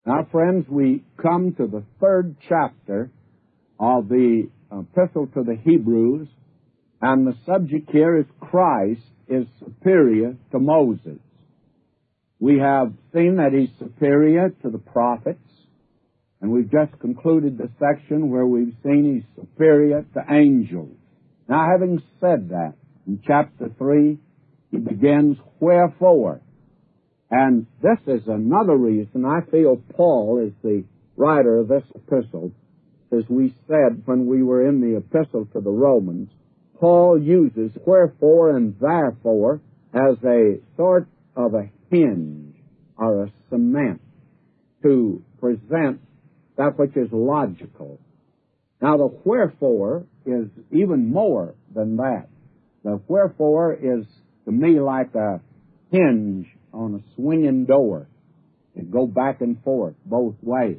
Now, friends, we come to the third chapter of the Epistle to the Hebrews, and the subject here is Christ is superior to Moses. We have seen that he's superior to the prophets, and we've just concluded the section where we've seen he's superior to angels. Now, having said that, in chapter 3, he begins, wherefore. And this is another reason I feel Paul is the writer of this epistle. As we said when we were in the epistle to the Romans, Paul uses wherefore and therefore as a sort of a hinge or a cement to present that which is logical. Now, the wherefore is even more than that. The wherefore is, to me, like a hinge on a swinging door. It go back and forth both ways.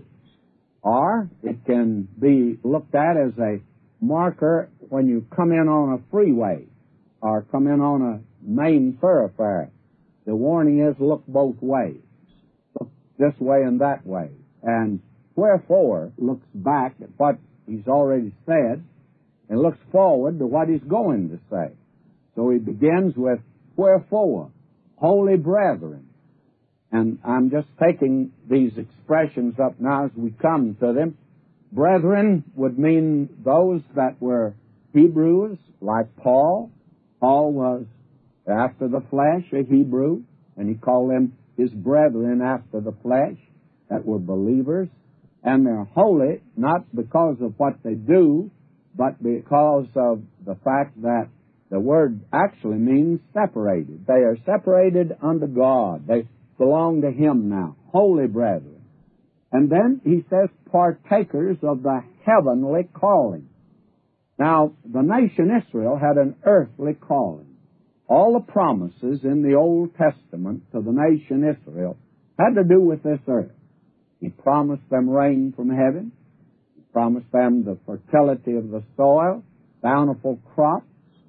Or it can be looked at as a marker when you come in on a freeway or come in on a main thoroughfare. The warning is look both ways. Look this way and that way. And wherefore looks back at what he's already said and looks forward to what he's going to say. So he begins with wherefore, holy brethren. And I'm just taking these expressions up now as we come to them. Brethren would mean those that were Hebrews, like Paul. Paul was, after the flesh, a Hebrew, and he called them his brethren after the flesh, that were believers. And they're holy, not because of what they do, but because of the fact that the word actually means separated. They are separated unto God. They belong to Him now. Holy brethren. And then he says, partakers of the heavenly calling. Now, the nation Israel had an earthly calling. All the promises in the Old Testament to the nation Israel had to do with this earth. He promised them rain from heaven. He promised them the fertility of the soil, bountiful crops,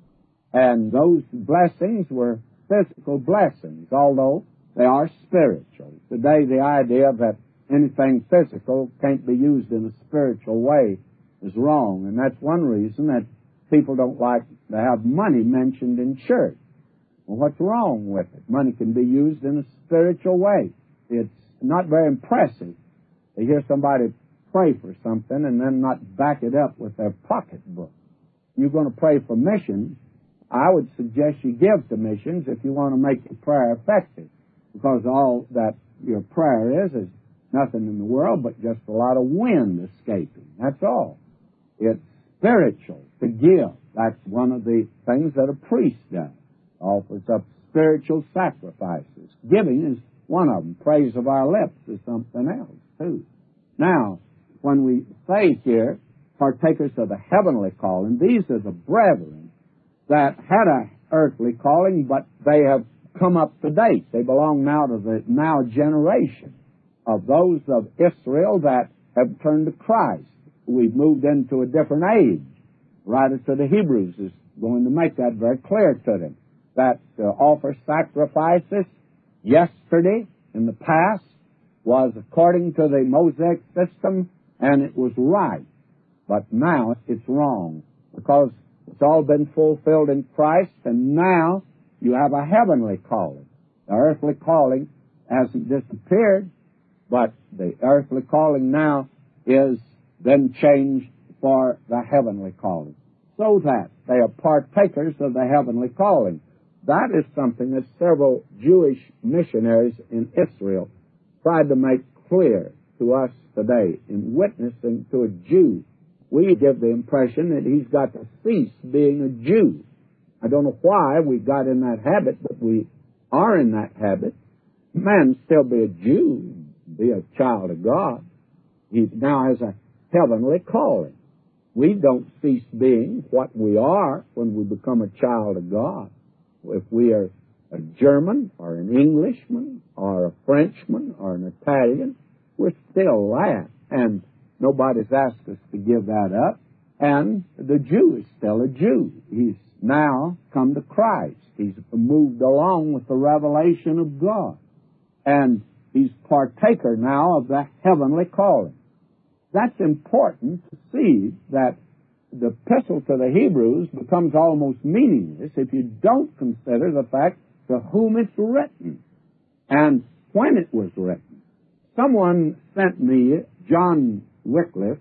and those blessings were physical blessings, although they are spiritual. Today, the idea that anything physical can't be used in a spiritual way is wrong, and that's one reason that people don't like to have money mentioned in church. Well, what's wrong with it? Money can be used in a spiritual way. It's not very impressive to hear somebody pray for something and then not back it up with their pocketbook. You're going to pray for missions, I would suggest you give to missions if you want to make your prayer effective, because all that your prayer is nothing in the world but just a lot of wind escaping. That's all. It's spiritual to give. That's one of the things that a priest does. Offers up spiritual sacrifices. Giving is one of them. Praise of our lips is something else, too. Now, when we say here, partakers of the heavenly calling, these are the brethren that had a earthly calling, but they have come up to date. They belong now to the now generation of those of Israel that have turned to Christ. We've moved into a different age. Writer to the Hebrews is going to make that very clear to them, that offer sacrifices yesterday in the past was according to the Mosaic system, and it was right. But now it's wrong, because it's all been fulfilled in Christ, and now you have a heavenly calling. The earthly calling hasn't disappeared, but the earthly calling now is then changed for the heavenly calling, so that they are partakers of the heavenly calling. That is something that several Jewish missionaries in Israel tried to make clear to us today. In witnessing to a Jew, we give the impression that he's got to cease being a Jew. I don't know why we got in that habit, but we are in that habit. Man still be a Jew, be a child of God. He now has a heavenly calling. We don't cease being what we are when we become a child of God. If we are a German or an Englishman or a Frenchman or an Italian, we're still that. And nobody's asked us to give that up. And the Jew is still a Jew. He's now come to Christ. He's moved along with the revelation of God. And He's partaker now of the heavenly calling. That's important to see that the epistle to the Hebrews becomes almost meaningless if you don't consider the fact to whom it's written and when it was written. Someone sent me John Wycliffe's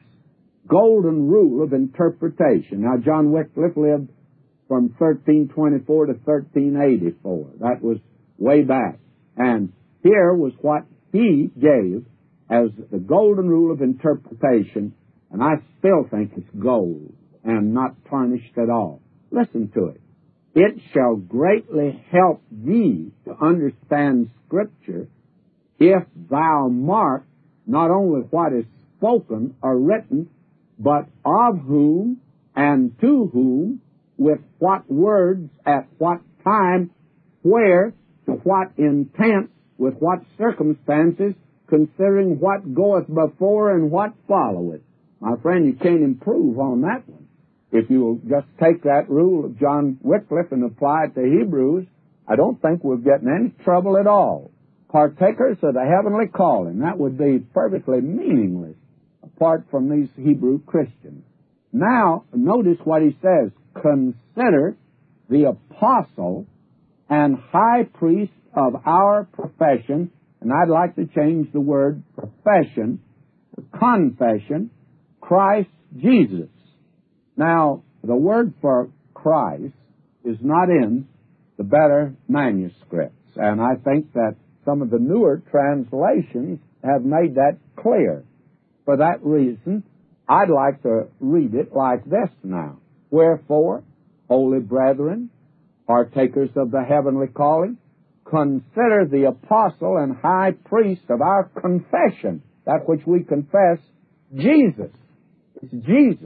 Golden Rule of Interpretation. Now, John Wycliffe lived from 1324 to 1384. That was way back. And here was what he gave as the Golden Rule of Interpretation, and I still think it's gold and not tarnished at all. Listen to it. It shall greatly help thee to understand Scripture if thou mark not only what is spoken or written, but of whom and to whom, with what words, at what time, where, to what intent, with what circumstances, considering what goeth before and what followeth. My friend, you can't improve on that one. If you'll just take that rule of John Wycliffe and apply it to Hebrews, I don't think we'll get in any trouble at all. Partakers of the heavenly calling, that would be perfectly meaningless apart from these Hebrew Christians. Now, notice what he says. Consider the apostle and high priest of our profession, and I'd like to change the word profession to confession, Christ Jesus. Now, the word for Christ is not in the better manuscripts, and I think that some of the newer translations have made that clear. For that reason, I'd like to read it like this now. Wherefore, holy brethren, partakers of the heavenly calling, consider the apostle and high priest of our confession, that which we confess, Jesus. It's Jesus.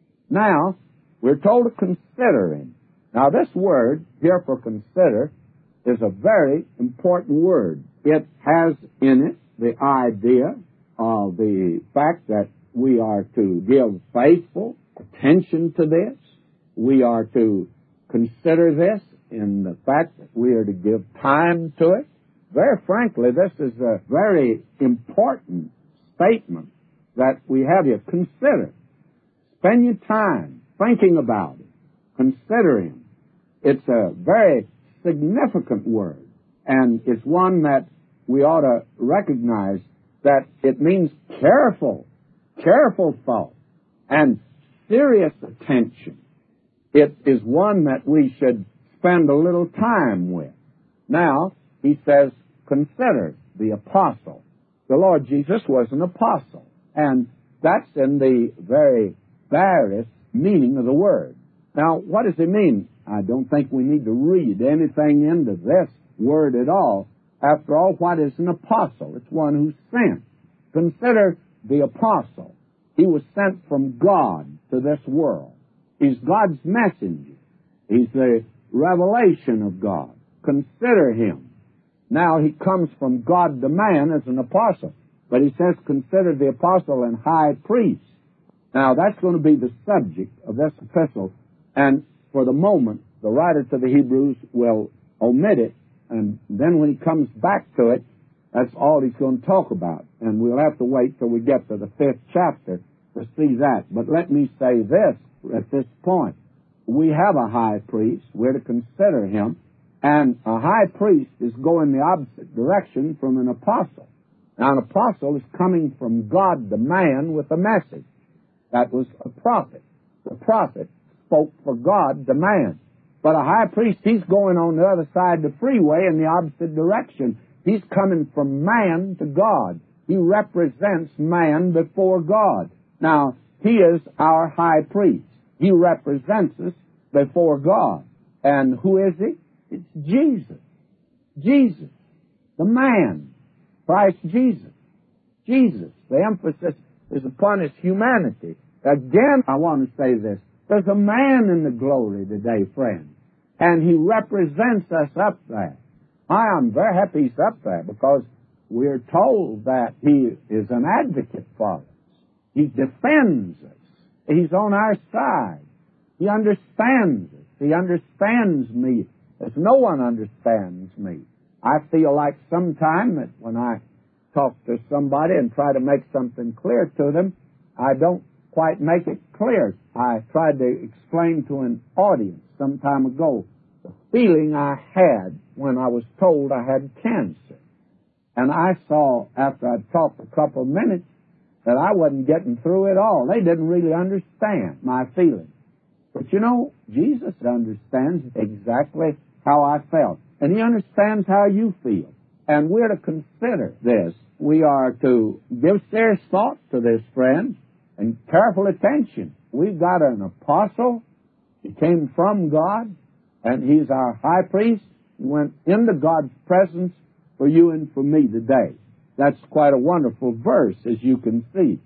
Now, we're told to consider him. Now, this word here for consider is a very important word. It has in it the idea of the fact that we are to give faithful attention to this. We are to consider this in the fact that we are to give time to it. Very frankly, this is a very important statement that we have here. Consider. Spend your time thinking about it. Consider him. It's a very significant word, and it's one that we ought to recognize that it means careful thought and serious attention. It is one that we should spend a little time with. Now, he says, consider the apostle. The Lord Jesus was an apostle, and that's in the very barest meaning of the word. Now, what does it mean? I don't think we need to read anything into this word at all. After all, what is an apostle? It's one who's sent. Consider the apostle. He was sent from God to this world. He's God's messenger. He's the revelation of God. Consider him. Now, he comes from God to man as an apostle. But he says, consider the apostle and high priest. Now, that's going to be the subject of this epistle. And for the moment, the writer to the Hebrews will omit it. And then when he comes back to it, that's all he's going to talk about. And we'll have to wait till we get to the 5th chapter to see that. But let me say this at this point. We have a high priest. We're to consider him. And a high priest is going the opposite direction from an apostle. Now, an apostle is coming from God to man with a message. That was a prophet. The prophet spoke for God to man. But a high priest, he's going on the other side of the freeway in the opposite direction. He's coming from man to God. He represents man before God. Now, he is our high priest. He represents us before God. And who is he? It's Jesus. Jesus. The man. Christ Jesus. Jesus. The emphasis is upon his humanity. Again, I want to say this. There's a man in the glory today, friends. And he represents us up there. I am very happy he's up there because we're told that he is an advocate for us. He defends us. He's on our side. He understands us. He understands me as no one understands me. I feel like sometime that when I talk to somebody and try to make something clear to them, I don't quite make it clear. I tried to explain to an audience some time ago the feeling I had when I was told I had cancer. And I saw, after I'd talked a couple of minutes, that I wasn't getting through at all. They didn't really understand my feelings. But you know, Jesus understands exactly how I felt. And He understands how you feel. And we're to consider this. We are to give serious thought to this, friends, and careful attention. We've got an apostle. He came from God, and he's our high priest. He went into God's presence for you and for me today. That's quite a wonderful verse, as you can see.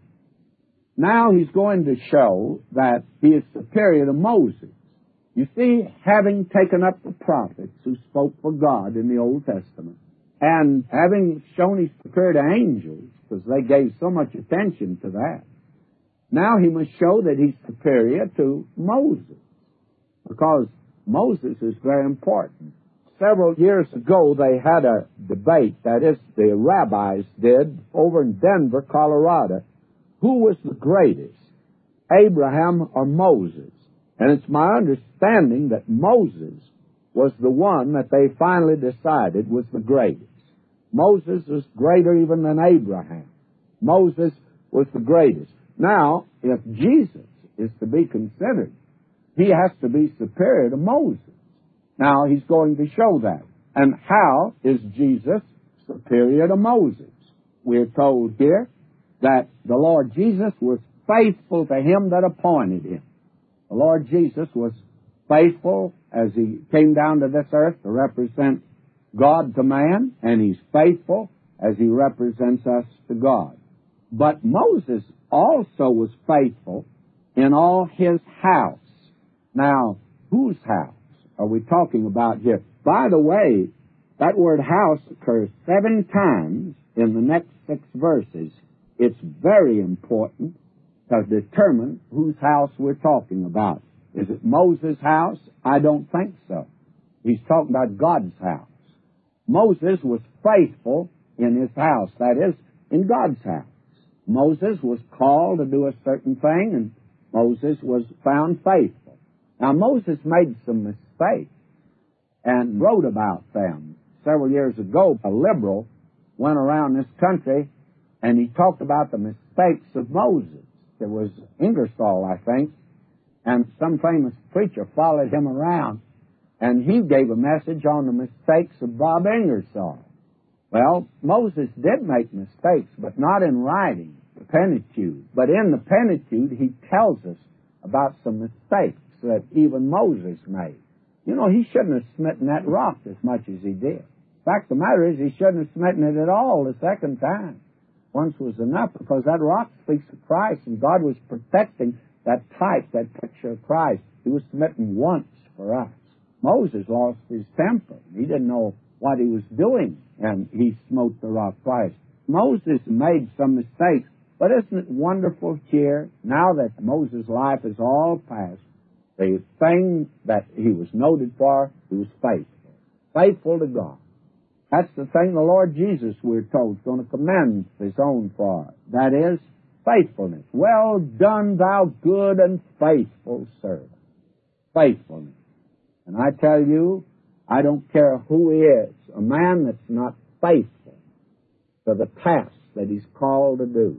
Now he's going to show that he is superior to Moses. You see, having taken up the prophets who spoke for God in the Old Testament, and having shown he's superior to angels, because they gave so much attention to that, now he must show that he's superior to Moses, because Moses is very important. Several years ago, they had a debate, that is, the rabbis did, over in Denver, Colorado. Who was the greatest, Abraham or Moses? And it's my understanding that Moses was the one that they finally decided was the greatest. Moses was greater even than Abraham. Moses was the greatest. Now, if Jesus is to be considered, he has to be superior to Moses. Now, he's going to show that. And how is Jesus superior to Moses? We're told here that the Lord Jesus was faithful to him that appointed him. The Lord Jesus was faithful as he came down to this earth to represent God to man, and he's faithful as he represents us to God. But Moses also was faithful in all his house. Now, whose house are we talking about here? By the way, that word house occurs 7 times in the next 6 verses. It's very important to determine whose house we're talking about. Is it Moses' house? I don't think so. He's talking about God's house. Moses was faithful in his house, that is, in God's house. Moses was called to do a certain thing, and Moses was found faithful. Now, Moses made some mistakes and wrote about them. Several years ago, a liberal went around this country, and he talked about the mistakes of Moses. It was Ingersoll, I think, and some famous preacher followed him around, and he gave a message on the mistakes of Bob Ingersoll. Well, Moses did make mistakes, but not in writing the Pentateuch. But in the Pentateuch, he tells us about some mistakes that even Moses made. You know, he shouldn't have smitten that rock as much as he did. The fact of the matter is, he shouldn't have smitten it at all the second time. Once was enough, because that rock speaks of Christ, and God was protecting that type, that picture of Christ. He was smitten once for us. Moses lost his temper. He didn't know what he was doing, and he smote the rock twice. Moses made some mistakes, but isn't it wonderful here, now that Moses' life is all past, the thing that he was noted for, he was faithful. Faithful to God. That's the thing the Lord Jesus, we're told, is going to commend his own for. That is, faithfulness. Well done, thou good and faithful servant. Faithfulness. And I tell you, I don't care who he is, a man that's not faithful to the task that he's called to do.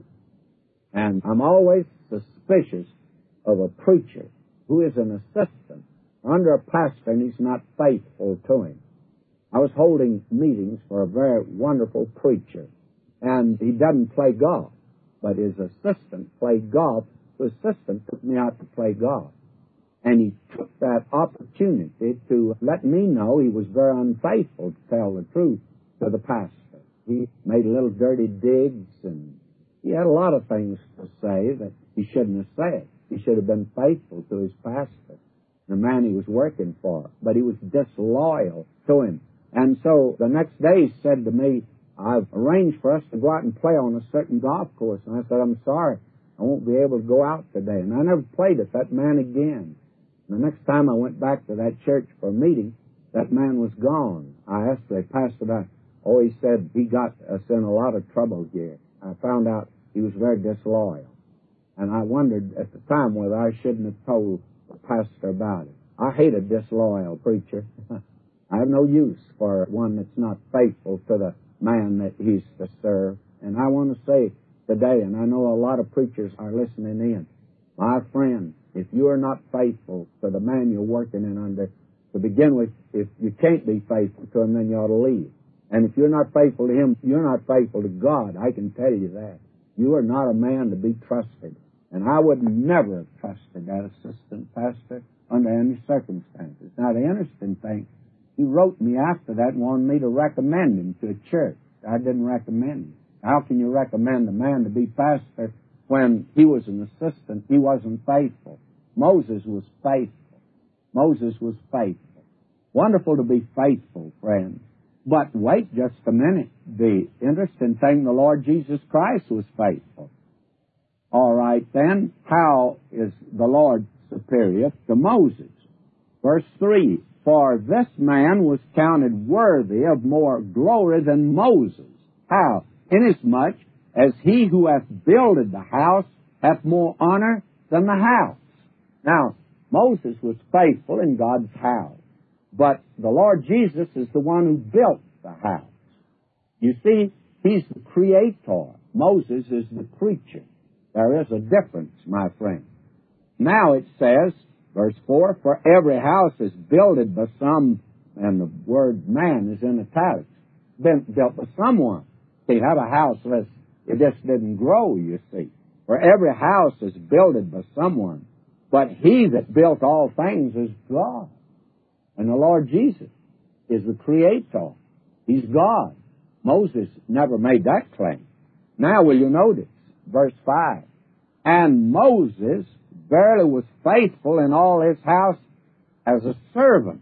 And I'm always suspicious of a preacher who is an assistant under a pastor and he's not faithful to him. I was holding meetings for a very wonderful preacher, and he doesn't play golf, but his assistant played golf. The assistant took me out to play golf, and he took that opportunity to let me know he was very unfaithful, to tell the truth, to the pastor. He made little dirty digs, and he had a lot of things to say that he shouldn't have said. He should have been faithful to his pastor, the man he was working for, but he was disloyal to him. And so the next day he said to me, I've arranged for us to go out and play on a certain golf course. And I said, I'm sorry, I won't be able to go out today. And I never played with that man again. And the next time I went back to that church for a meeting, that man was gone. I asked the pastor, Oh, he said he got us in a lot of trouble here. I found out he was very disloyal. And I wondered at the time whether I shouldn't have told the pastor about it. I hate a disloyal preacher. I have no use for one that's not faithful to the man that he's to serve. And I want to say today, and I know a lot of preachers are listening in, my friend, if you are not faithful to the man you're working in under, to begin with, if you can't be faithful to him, then you ought to leave. And if you're not faithful to him, you're not faithful to God. I can tell you that. You are not a man to be trusted. And I would never have trusted that assistant pastor under any circumstances. Now, the interesting thing, he wrote me after that and wanted me to recommend him to a church. I didn't recommend him. How can you recommend a man to be pastor when he was an assistant? He wasn't faithful. Moses was faithful. Moses was faithful. Wonderful to be faithful, friends. But wait just a minute. The interesting thing, the Lord Jesus Christ was faithful. All right, then, how is the Lord superior to Moses? Verse 3, for this man was counted worthy of more glory than Moses. How? Inasmuch as he who hath builded the house hath more honor than the house. Now, Moses was faithful in God's house, but the Lord Jesus is the one who built the house. You see, he's the creator. Moses is the creature. There is a difference, my friend. Now it says, verse 4, for every house is builded by some, and the word man is in italics, been built by someone. See, have a house, it just didn't grow, you see. For every house is builded by someone, but he that built all things is God. And the Lord Jesus is the creator. He's God. Moses never made that claim. Now will you notice, verse 5, and Moses verily was faithful in all his house as a servant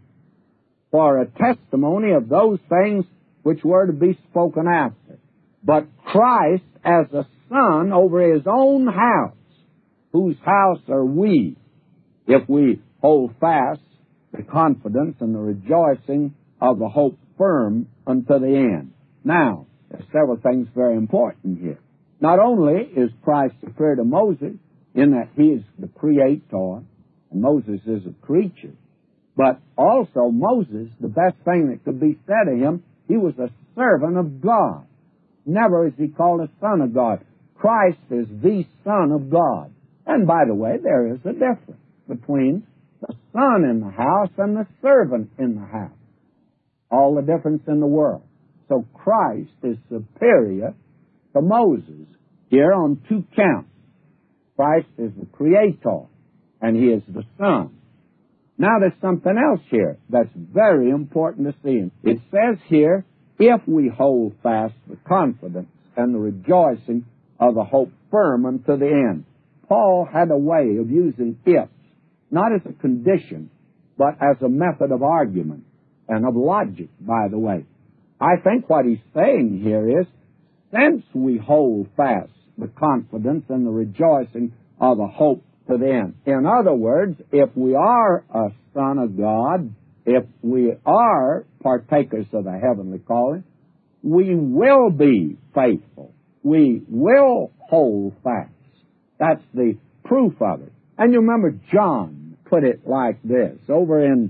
for a testimony of those things which were to be spoken after. But Christ as a son over his own house, whose house are we, if we hold fast the confidence and the rejoicing of the hope firm unto the end. Now, there's several things very important here. Not only is Christ superior to Moses in that he is the creator and Moses is a creature, but also Moses, the best thing that could be said of him, he was a servant of God. Never is he called a son of God. Christ is the Son of God. And by the way, there is a difference between the son in the house and the servant in the house. All the difference in the world. So Christ is superior to Moses here on two counts. Christ is the creator and he is the son. Now there's something else here that's very important to see. It says here, if we hold fast the confidence and the rejoicing of the hope firm unto the end. Paul had a way of using if, not as a condition, but as a method of argument and of logic, by the way. I think what he's saying here is, since we hold fast the confidence and the rejoicing of the hope to the end. In other words, if we are a son of God, if we are partakers of the heavenly calling, we will be faithful. We will hold fast. That's the proof of it. And you remember John put it like this, over in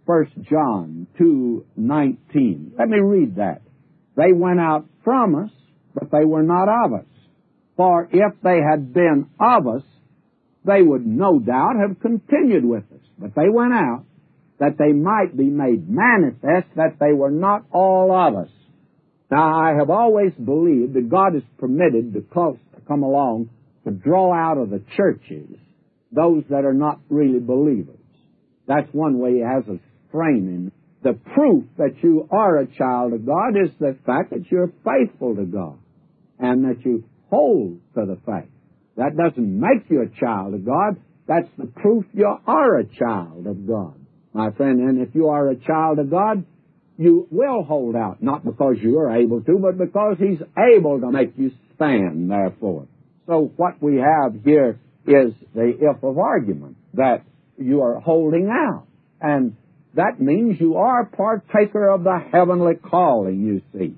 1 John 2:19. Let me read that. They went out from us, but they were not of us. For if they had been of us, they would no doubt have continued with us. But they went out, that they might be made manifest that they were not all of us. Now, I have always believed that God has permitted the cults to come along to draw out of the churches those that are not really believers. That's one way He has us framing. The proof that you are a child of God is the fact that you're faithful to God and that you hold to the faith. That doesn't make you a child of God. That's the proof you are a child of God, my friend. And if you are a child of God, you will hold out, not because you are able to, but because He's able to make you stand, therefore. So what we have here is the if of argument, that you are holding out. And that means you are partaker of the heavenly calling, you see.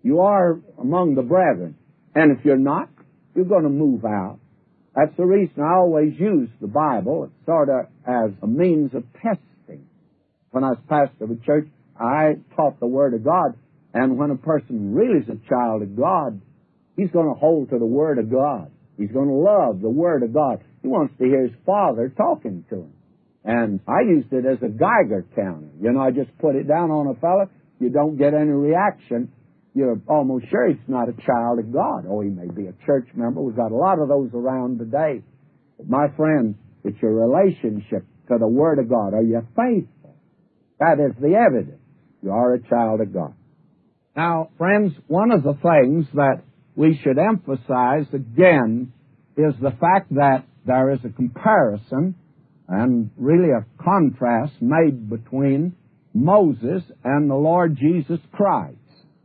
you are among the brethren. And if you're not, you're going to move out. That's the reason I always use the Bible sort of as a means of testing. When I was pastor of a church, I taught the Word of God. And when a person really is a child of God, he's going to hold to the Word of God. He's going to love the Word of God. He wants to hear his Father talking to him. And I used it as a Geiger counter. You know, I just put it down on a fella. You don't get any reaction. You're almost sure he's not a child of God. Oh, he may be a church member. We've got a lot of those around today. But my friend, it's your relationship to the Word of God. Are you faithful? That is the evidence. You are a child of God. Now, friends, one of the things that we should emphasize again is the fact that there is a comparison and really a contrast made between Moses and the Lord Jesus Christ.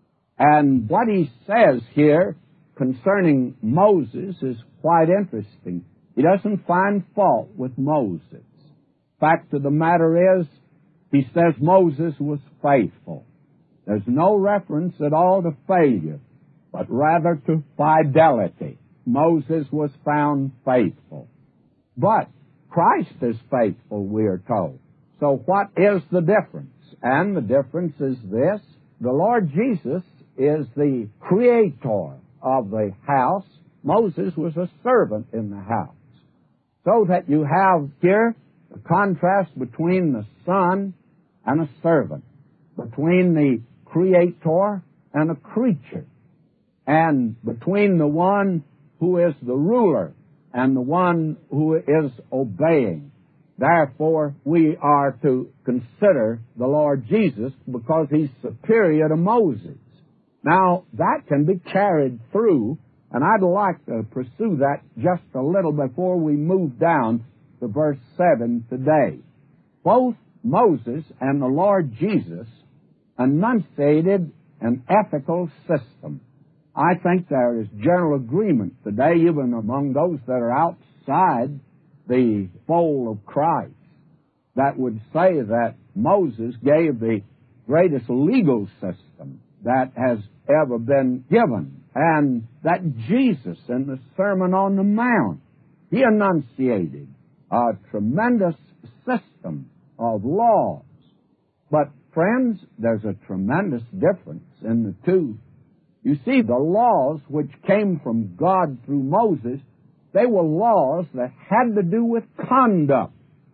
And what he says here concerning Moses is quite interesting. He doesn't find fault with Moses. Fact of the matter is, he says Moses was faithful. There's no reference at all to failure, but rather to fidelity. Moses was found faithful. But Christ is faithful, we are told. So what is the difference? And the difference is this. The Lord Jesus is the creator of the house. Moses was a servant in the house. So that you have here the contrast between the son and a servant, between the creator and a creature, and between the one who is the ruler and the one who is obeying. Therefore, we are to consider the Lord Jesus because he's superior to Moses. Now, that can be carried through, and I'd like to pursue that just a little before we move down to verse 7 today. Both Moses and the Lord Jesus enunciated an ethical system. I think there is general agreement today, even among those that are outside the fold of Christ, that would say that Moses gave the greatest legal system that has ever been given, and that Jesus in the Sermon on the Mount, he enunciated a tremendous system of laws. But friends, there's a tremendous difference in the two. You see, the laws which came from God through Moses, they were laws that had to do with conduct.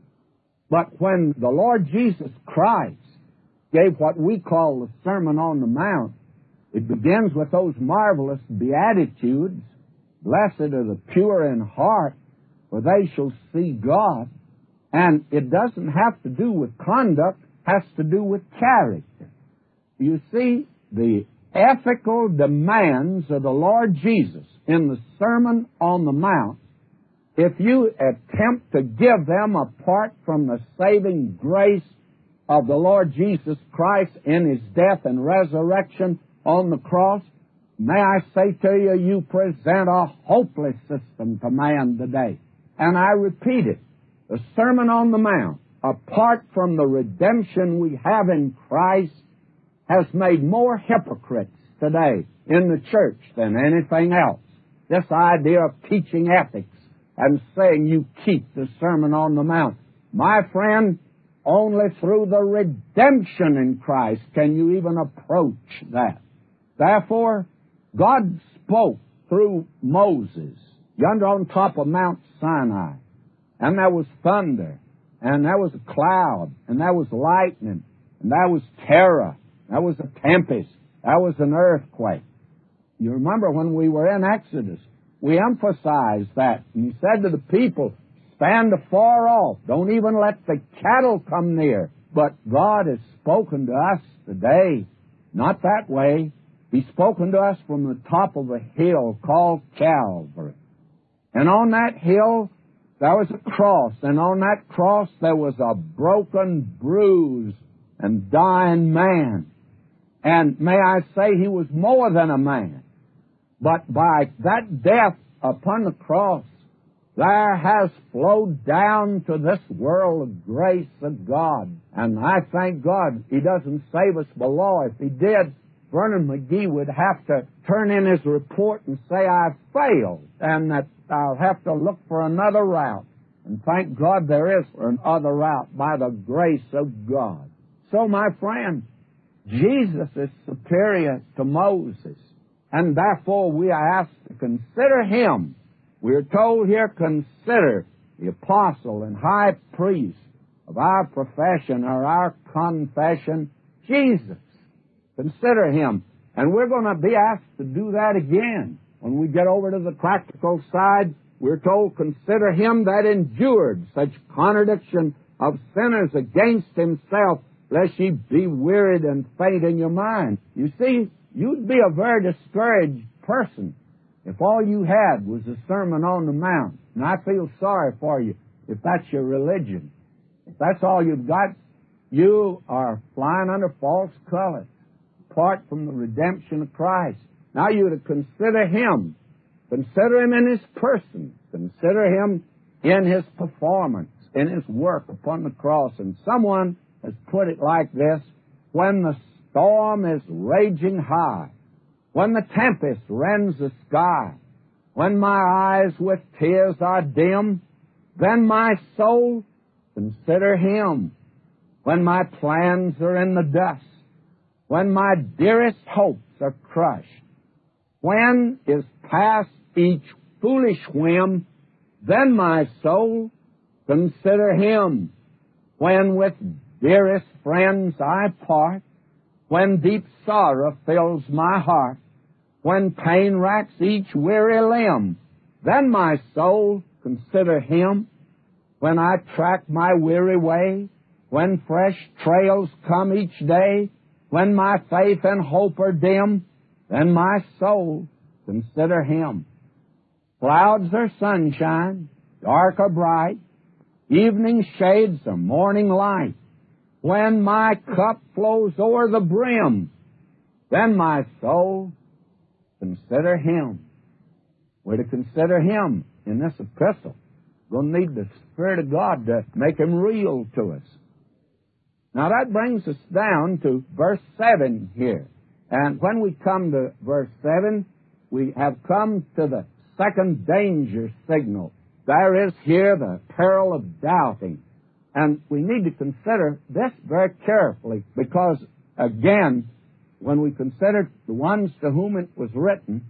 But when the Lord Jesus Christ gave what we call the Sermon on the Mount, it begins with those marvelous Beatitudes. Blessed are the pure in heart, for they shall see God. And it doesn't have to do with conduct, it has to do with character. You see, the ethical demands of the Lord Jesus in the Sermon on the Mount, if you attempt to give them apart from the saving grace of the Lord Jesus Christ in his death and resurrection on the cross, may I say to you, you present a hopeless system to man today. And I repeat it, the Sermon on the Mount, apart from the redemption we have in Christ, has made more hypocrites today in the church than anything else. This idea of teaching ethics and saying you keep the Sermon on the Mount. My friend, only through the redemption in Christ can you even approach that. Therefore, God spoke through Moses yonder on top of Mount Sinai. And there was thunder, and there was a cloud, and there was lightning, and there was terror. There was a tempest. There was an earthquake. You remember when we were in Exodus, we emphasized that. And he said to the people, stand afar off. Don't even let the cattle come near. But God has spoken to us today. Not that way. He's spoken to us from the top of a hill called Calvary. And on that hill, there was a cross. And on that cross, there was a broken, bruised, and dying man. And may I say, he was more than a man. But by that death upon the cross, there has flowed down to this world the grace of God. And I thank God he doesn't save us below. If he did, Vernon McGee would have to turn in his report and say, I've failed, and that I'll have to look for another route. And thank God there is another route by the grace of God. So, my friend, Jesus is superior to Moses, and therefore we are asked to consider him. We are told here, consider the apostle and high priest of our profession or our confession, Jesus. Consider him. And we're going to be asked to do that again. When we get over to the practical side, we're told, consider him that endured such contradiction of sinners against himself, lest ye be wearied and faint in your mind. You see, you'd be a very discouraged person if all you had was a Sermon on the Mount. And I feel sorry for you if that's your religion. If that's all you've got, you are flying under false colors, apart from the redemption of Christ. Now you're to consider him. Consider him in his person. Consider him in his performance, in his work upon the cross. And someone has put it like this: when the storm is raging high, when the tempest rends the sky, when my eyes with tears are dim, then my soul, consider him. When my plans are in the dust, when my dearest hopes are crushed, when is past each foolish whim, then my soul, consider him. When with dearest friends I part, when deep sorrow fills my heart, when pain racks each weary limb, then my soul, consider him. When I track my weary way, when fresh trails come each day, when my faith and hope are dim, then my soul, consider him. Clouds are sunshine, dark or bright, evening shades are morning light. When my cup flows o'er the brim, then my soul, consider him. We're to consider him in this epistle. We're going to need the Spirit of God to make him real to us. Now that brings us down to verse 7 here. And when we come to verse 7, we have come to the second danger signal. There is here the peril of doubting. And we need to consider this very carefully because, again, when we consider the ones to whom it was written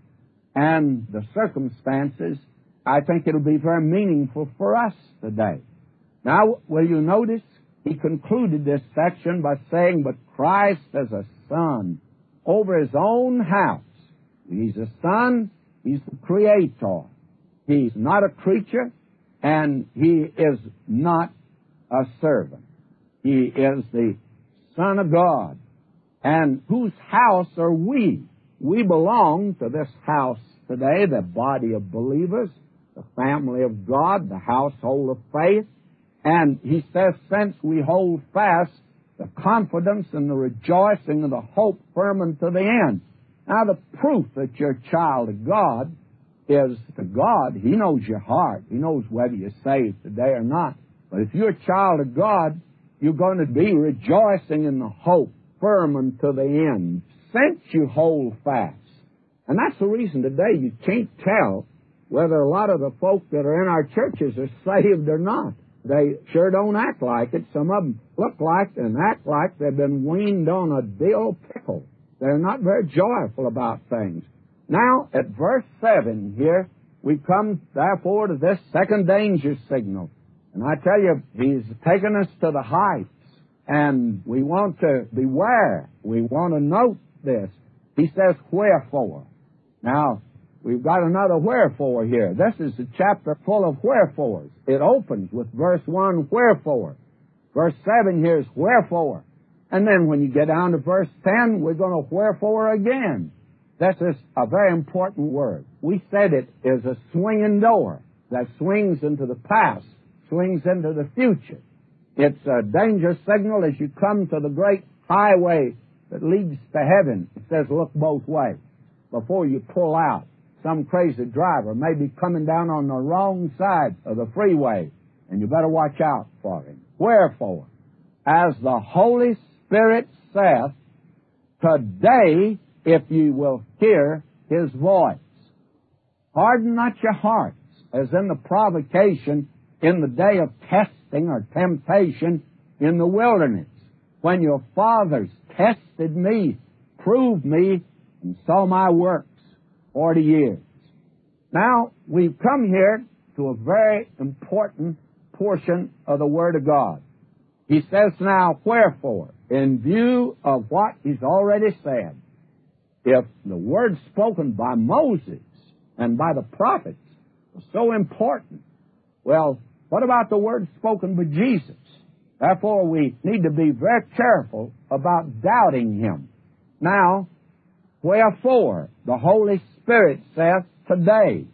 and the circumstances, I think it'll be very meaningful for us today. Now, will you notice he concluded this section by saying, but Christ as a son over his own house. He's a son, he's the creator. He's not a creature, and he is not a servant. He is the Son of God. And whose house are we? We belong to this house today, the body of believers, the family of God, the household of faith. And he says, since we hold fast the confidence and the rejoicing of the hope firm unto the end. Now, the proof that you're a child of God is to God. He knows your heart. He knows whether you're saved today or not. But if you're a child of God, you're going to be rejoicing in the hope firm unto the end, since you hold fast. And that's the reason today you can't tell whether a lot of the folk that are in our churches are saved or not. They sure don't act like it. Some of them look like and act like they've been weaned on a dill pickle. They're not very joyful about things. Now, at verse 7 here, we come, therefore, to this second danger signal. And I tell you, he's taken us to the heights, and we want to beware. We want to note this. He says, wherefore. Now, we've got another wherefore here. This is a chapter full of wherefores. It opens with verse 1, wherefore. Verse 7 here is wherefore. And then when you get down to verse 10, we're going to wherefore again. This is a very important word. We said it is a swinging door that swings into the past, swings into the future. It's a danger signal as you come to the great highway that leads to heaven. It says look both ways before you pull out. Some crazy driver may be coming down on the wrong side of the freeway, and you better watch out for him. Wherefore, as the Holy Spirit saith, today if you will hear His voice. Harden not your hearts, as in the provocation in the day of testing or temptation in the wilderness, when your fathers tested me, proved me, and saw my works 40 years. Now, we've come here to a very important portion of the Word of God. He says now, wherefore, in view of what He's already said, if the word spoken by Moses and by the prophets was so important, well, what about the word spoken by Jesus? Therefore, we need to be very careful about doubting Him. Now, wherefore, the Holy Spirit saith, today,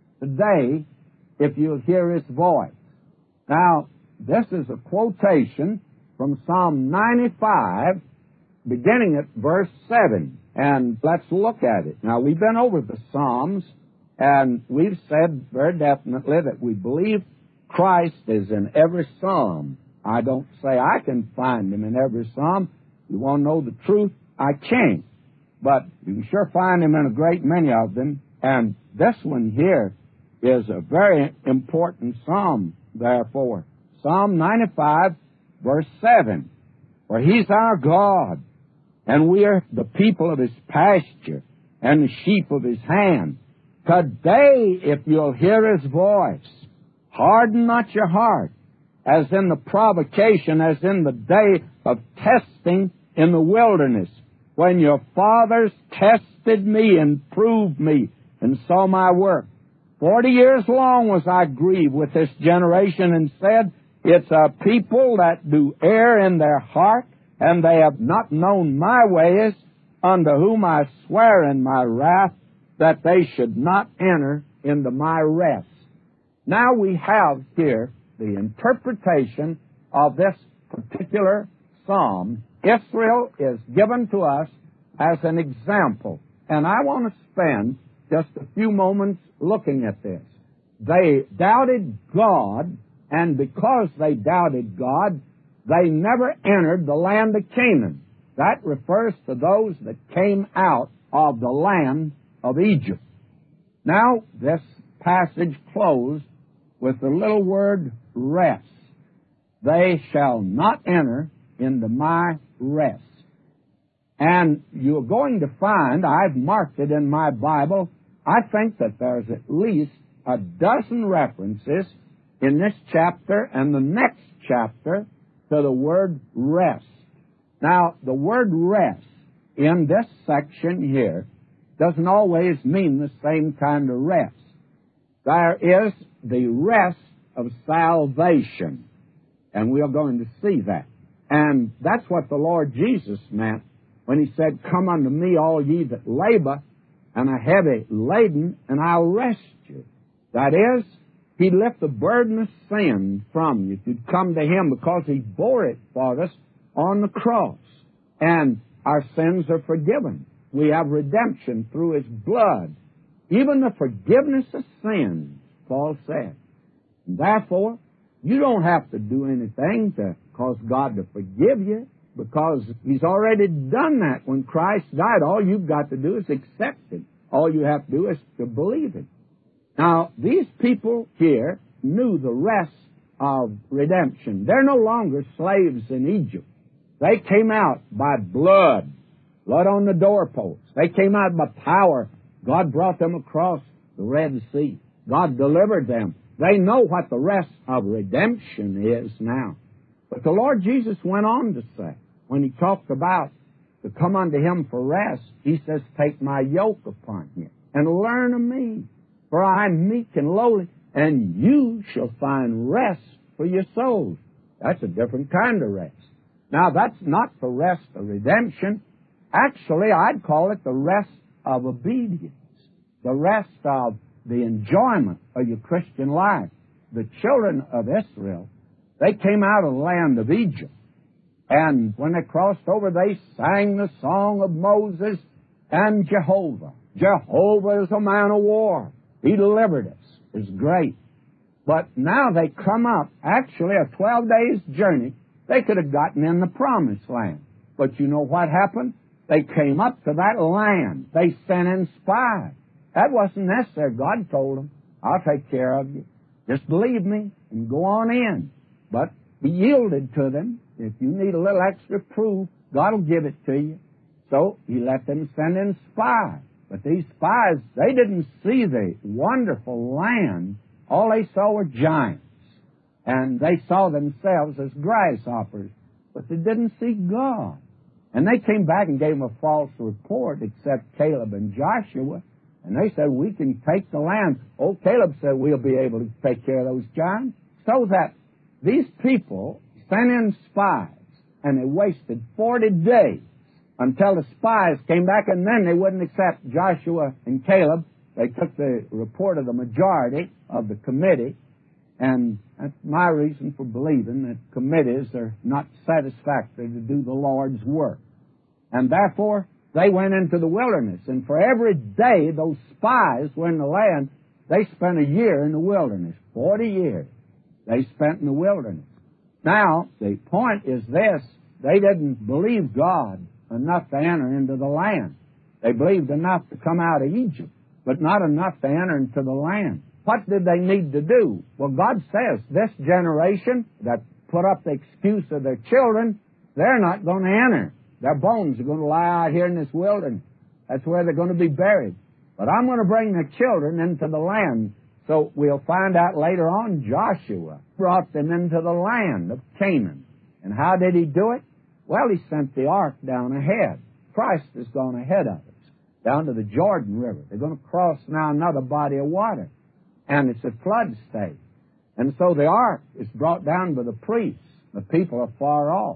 if you'll hear His voice. Now, this is a quotation from Psalm 95, beginning at verse 7. And let's look at it. Now, we've been over the Psalms, and we've said very definitely that we believe Christ is in every Psalm. I don't say I can find Him in every Psalm. You want to know the truth? I can't. But you can sure find Him in a great many of them. And this one here is a very important Psalm, therefore. Psalm 95, verse 7. For He's our God, and we are the people of His pasture, and the sheep of His hand. Today, if you'll hear His voice, harden not your heart, as in the provocation, as in the day of testing in the wilderness, when your fathers tested me and proved me and saw my work. 40 years long was I grieved with this generation, and said, it's a people that do err in their heart, and they have not known my ways, unto whom I swear in my wrath, that they should not enter into my rest. Now we have here the interpretation of this particular psalm. Israel is given to us as an example, and I want to spend just a few moments looking at this. They doubted God, and because they doubted God, they never entered the land of Canaan. That refers to those that came out of the land of Egypt. Now, this passage closed with the little word rest. They shall not enter into my rest. And you're going to find, I've marked it in my Bible, I think that there's at least a dozen references in this chapter and the next chapter to the word rest. Now, the word rest in this section here doesn't always mean the same kind of rest. There is the rest of salvation, and we are going to see that. And that's what the Lord Jesus meant when He said, come unto me, all ye that labor and are heavy laden, and I'll rest you. That is, He'd lift the burden of sin from you. You'd come to Him because He bore it for us on the cross. And our sins are forgiven. We have redemption through His blood. Even the forgiveness of sins, Paul said. And therefore, you don't have to do anything to cause God to forgive you, because He's already done that when Christ died. All you've got to do is accept it. All you have to do is to believe it. Now, these people here knew the rest of redemption. They're no longer slaves in Egypt. They came out by blood on the doorposts. They came out by power. God brought them across the Red Sea. God delivered them. They know what the rest of redemption is now. But the Lord Jesus went on to say, when He talked about to come unto Him for rest, He says, take my yoke upon you and learn of me, for I am meek and lowly, and you shall find rest for your souls. That's a different kind of rest. Now, that's not the rest of redemption. Actually, I'd call it the rest of obedience, the rest of the enjoyment of your Christian life. The children of Israel, they came out of the land of Egypt. And when they crossed over, they sang the song of Moses and Jehovah. Jehovah is a man of war. He delivered us. It's great. But now they come up, actually a 12 days journey. They could have gotten in the promised land. But you know what happened? They came up to that land. They sent in spies. That wasn't necessary. God told them, I'll take care of you. Just believe me and go on in. But He yielded to them. If you need a little extra proof, God will give it to you. So He let them send in spies. But these spies, they didn't see the wonderful land. All they saw were giants. And they saw themselves as grasshoppers. But they didn't see God. And they came back and gave them a false report, except Caleb and Joshua. And they said, we can take the land. Oh, Caleb said, we'll be able to take care of those giants. So that these people sent in spies, and they wasted 40 days until the spies came back, and then they wouldn't accept Joshua and Caleb. They took the report of the majority of the committee, and that's my reason for believing that committees are not satisfactory to do the Lord's work. And therefore, they went into the wilderness, and for every day those spies were in the land, they spent a year in the wilderness. 40 years they spent in the wilderness. Now, the point is this: they didn't believe God enough to enter into the land. They believed enough to come out of Egypt, but not enough to enter into the land. What did they need to do? Well, God says this generation that put up the excuse of their children, they're not going to enter. Their bones are going to lie out here in this wilderness. That's where they're going to be buried. But I'm going to bring their children into the land. So we'll find out later on Joshua brought them into the land of Canaan. And how did he do it? Well, he sent the ark down ahead. Christ has gone ahead of us, down to the Jordan River. They're going to cross now another body of water. And it's a flood state. And so the ark is brought down by the priests. The people are far off.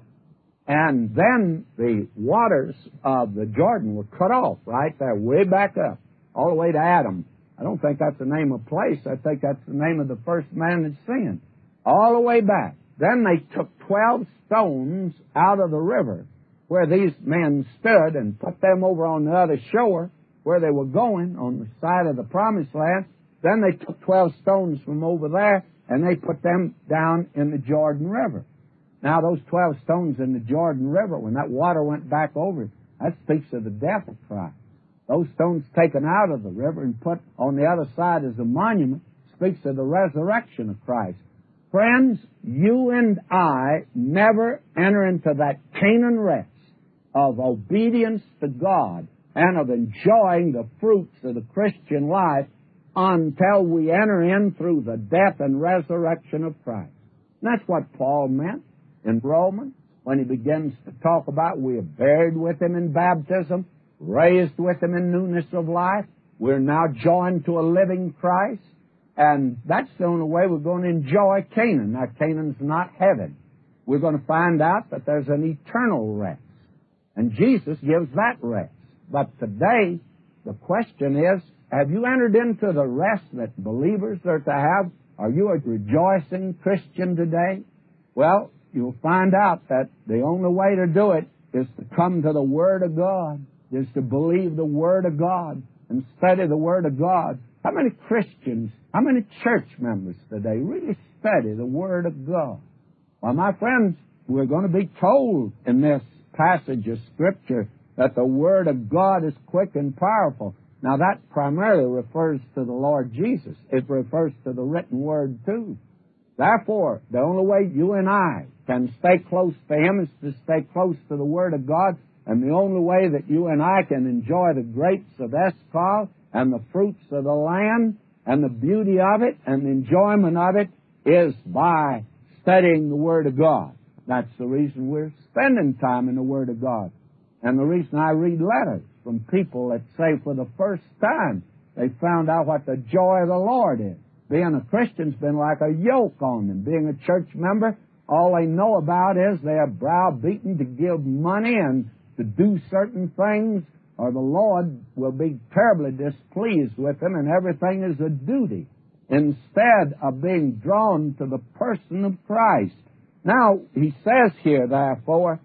And then the waters of the Jordan were cut off right there, way back up, all the way to Adam. I don't think that's the name of a place. I think that's the name of the first man that sinned. All the way back. Then they took 12 stones out of the river where these men stood and put them over on the other shore where they were going, on the side of the promised land. Then they took 12 stones from over there and they put them down in the Jordan River. Now, those 12 stones in the Jordan River, when that water went back over it, that speaks of the death of Christ. Those stones taken out of the river and put on the other side as a monument speaks of the resurrection of Christ. Friends, you and I never enter into that Canaan rest of obedience to God and of enjoying the fruits of the Christian life until we enter in through the death and resurrection of Christ. And that's what Paul meant in Romans when he begins to talk about we are buried with him in baptism, raised with him in newness of life. We're now joined to a living Christ. And that's the only way we're going to enjoy Canaan. Now, Canaan's not heaven. We're going to find out that there's an eternal rest. And Jesus gives that rest. But today, the question is, have you entered into the rest that believers are to have? Are you a rejoicing Christian today? Well, you'll find out that the only way to do it is to come to the Word of God, is to believe the Word of God and study the Word of God. How many Christians, how many church members today really study the Word of God? Well, my friends, we're going to be told in this passage of Scripture that the Word of God is quick and powerful. Now, that primarily refers to the Lord Jesus. It refers to the written Word, too. Therefore, the only way you and I can stay close to Him is to stay close to the Word of God. And the only way that you and I can enjoy the grapes of Escol and the fruits of the land and the beauty of it and the enjoyment of it is by studying the Word of God. That's the reason we're spending time in the Word of God. And the reason I read letters from people that say for the first time they found out what the joy of the Lord is. Being a Christian's been like a yoke on them. Being a church member, all they know about is they are browbeaten to give money and to do certain things, or the Lord will be terribly displeased with them, and everything is a duty, instead of being drawn to the person of Christ. Now, he says here, therefore,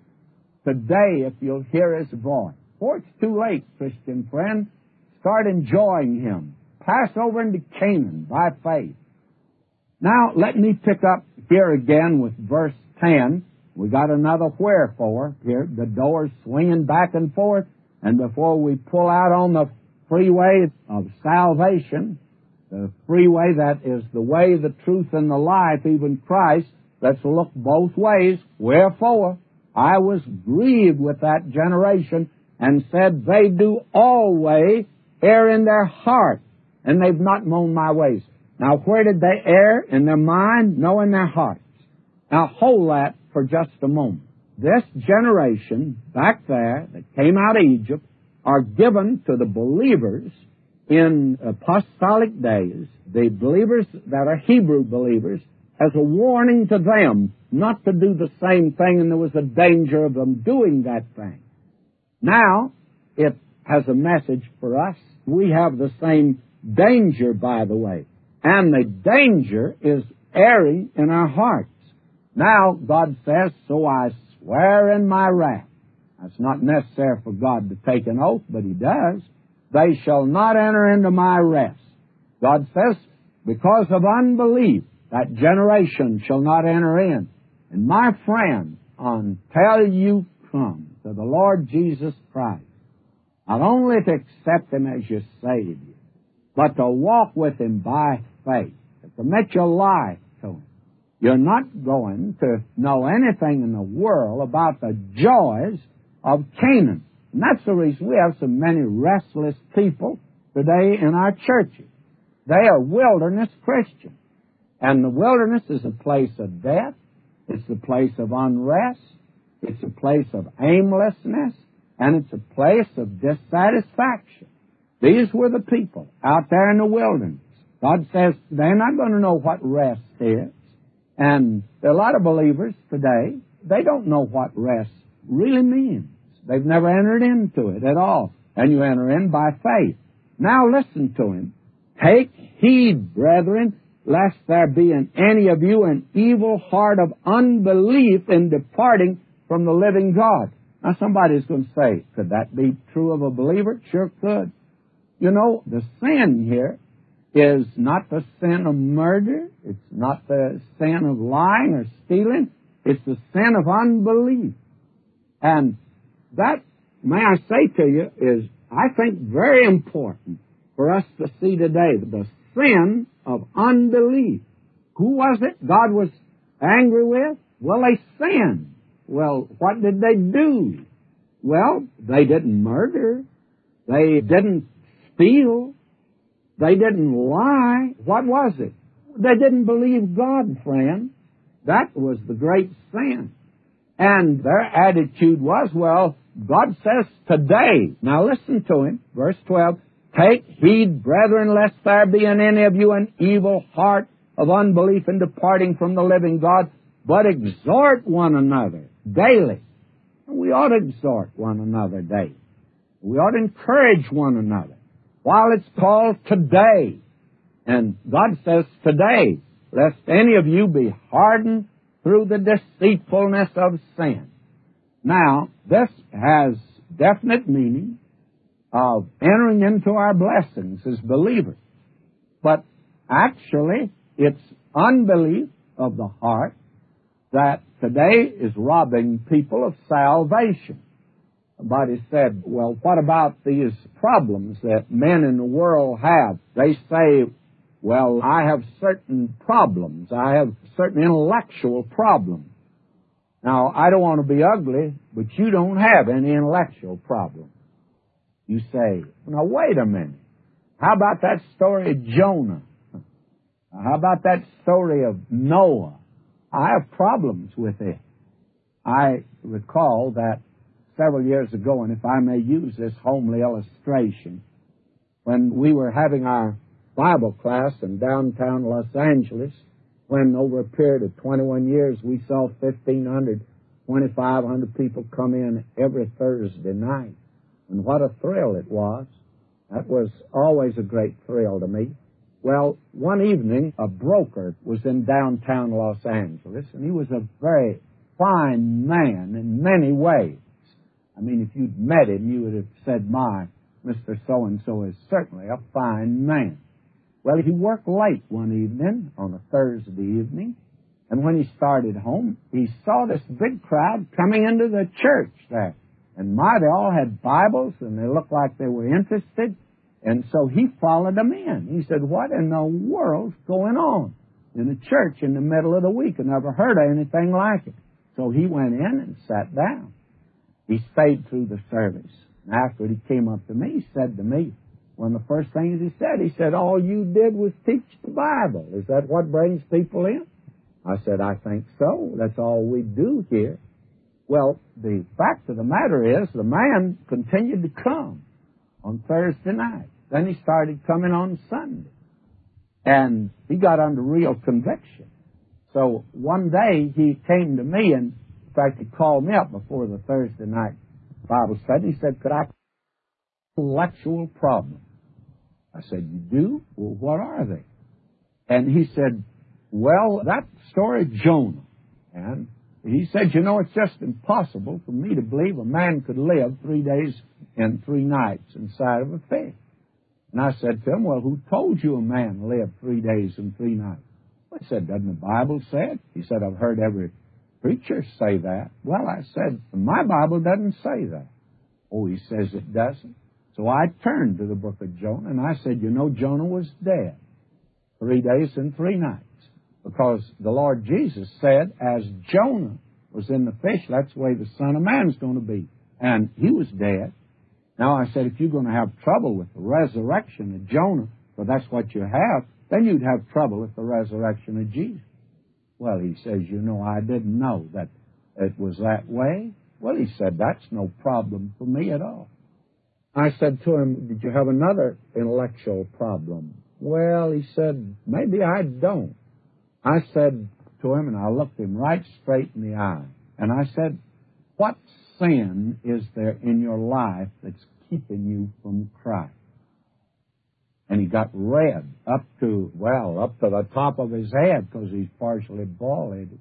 today, if you'll hear His voice, for it's too late, Christian friend, start enjoying Him. Pass over into Canaan by faith. Now, let me pick up here again with verse 10. We got another wherefore here. The door's swinging back and forth, and before we pull out on the freeway of salvation, the freeway that is the way, the truth, and the life, even Christ, let's look both ways. Wherefore, I was grieved with that generation and said, they do always err in their heart, and they've not known my ways. Now, where did they err? In their mind? No, in their hearts. Now, hold that for just a moment. This generation back there that came out of Egypt are given to the believers in apostolic days, the believers that are Hebrew believers, as a warning to them not to do the same thing, and there was a danger of them doing that thing. Now, it has a message for us. We have the same danger, by the way, and the danger is erring in our hearts. Now, God says, so I swear in my wrath. It's not necessary for God to take an oath, but He does. They shall not enter into my rest. God says, because of unbelief, that generation shall not enter in. And my friend, until you come to the Lord Jesus Christ, not only to accept Him as your Savior, but to walk with Him by faith, to commit your life to Him, you're not going to know anything in the world about the joys of Canaan. And that's the reason we have so many restless people today in our churches. They are wilderness Christians. And the wilderness is a place of death. It's a place of unrest. It's a place of aimlessness. And it's a place of dissatisfaction. These were the people out there in the wilderness. God says they're not going to know what rest is. And there are a lot of believers today, they don't know what rest really means. They've never entered into it at all. And you enter in by faith. Now listen to him. Take heed, brethren, lest there be in any of you an evil heart of unbelief in departing from the living God. Now somebody's going to say, could that be true of a believer? Sure could. You know, the sin here is not the sin of murder. It's not the sin of lying or stealing. It's the sin of unbelief. And that, may I say to you, is, I think, very important for us to see today. The sin of unbelief. Who was it God was angry with? Well, they sinned. Well, what did they do? Well, they didn't murder. They didn't steal. They didn't lie. What was it? They didn't believe God, friend. That was the great sin. And their attitude was, well, God says today. Now listen to him. Verse 12. Take heed, brethren, lest there be in any of you an evil heart of unbelief in departing from the living God, but exhort one another daily. We ought to exhort one another daily. We ought to encourage one another while it's called today. And God says today, lest any of you be hardened through the deceitfulness of sin. Now, this has definite meaning of entering into our blessings as believers. But actually, it's unbelief of the heart that today is robbing people of salvation. Somebody said, well, what about these problems that men in the world have? They say, well, I have certain problems. I have certain intellectual problems. Now, I don't want to be ugly, but you don't have any intellectual problems. You say, now wait a minute. How about that story of Jonah? How about that story of Noah? I have problems with it. I recall that several years ago, and if I may use this homely illustration, when we were having our Bible class in downtown Los Angeles, when over a period of 21 years we saw 1,500, 2,500 people come in every Thursday night. And what a thrill it was. That was always a great thrill to me. Well, one evening, a broker was in downtown Los Angeles, and he was a very fine man in many ways. I mean, if you'd met him, you would have said, my, Mr. So-and-so is certainly a fine man. Well, he worked late one evening, on a Thursday evening, And when he started home, he saw this big crowd coming into the church there. And they all had Bibles, and they looked like they were interested. And so he followed them in. He said, what in the world's going on in a church in the middle of the week? I never heard of anything like it. So he went in and sat down. He stayed through the service. And after he came up to me, he said to me, one of the first things he said, all you did was teach the Bible. Is that what brings people in? I said, I think so. That's all we do here. Well, the fact of the matter is, the man continued to come on Thursday night. Then he started coming on Sunday. And he got under real conviction. So one day he came to me, and in fact he called me up before the Thursday night Bible study. He said, could I have an intellectual problem? I said, you do? Well, what are they? And he said, well, that story of Jonah. And he said, it's just impossible for me to believe a man could live 3 days and 3 nights inside of a fish. And I said to him, well, who told you a man lived 3 days and 3 nights? Well, he said, doesn't the Bible say it? He said, I've heard every preacher say that. Well, I said, my Bible doesn't say that. Oh, he says it doesn't. So I turned to the book of Jonah, and I said, Jonah was dead 3 days and 3 nights. Because the Lord Jesus said, as Jonah was in the fish, that's the way the Son of Man is going to be. And he was dead. Now I said, if you're going to have trouble with the resurrection of Jonah, for that's what you have, then you'd have trouble with the resurrection of Jesus. Well, he says, I didn't know that it was that way. Well, he said, that's no problem for me at all. I said to him, did you have another intellectual problem? Well, he said, maybe I don't. I said to him, and I looked him right straight in the eye, and I said, what sin is there in your life that's keeping you from Christ? And he got red up to the top of his head because he's partially bald-headed.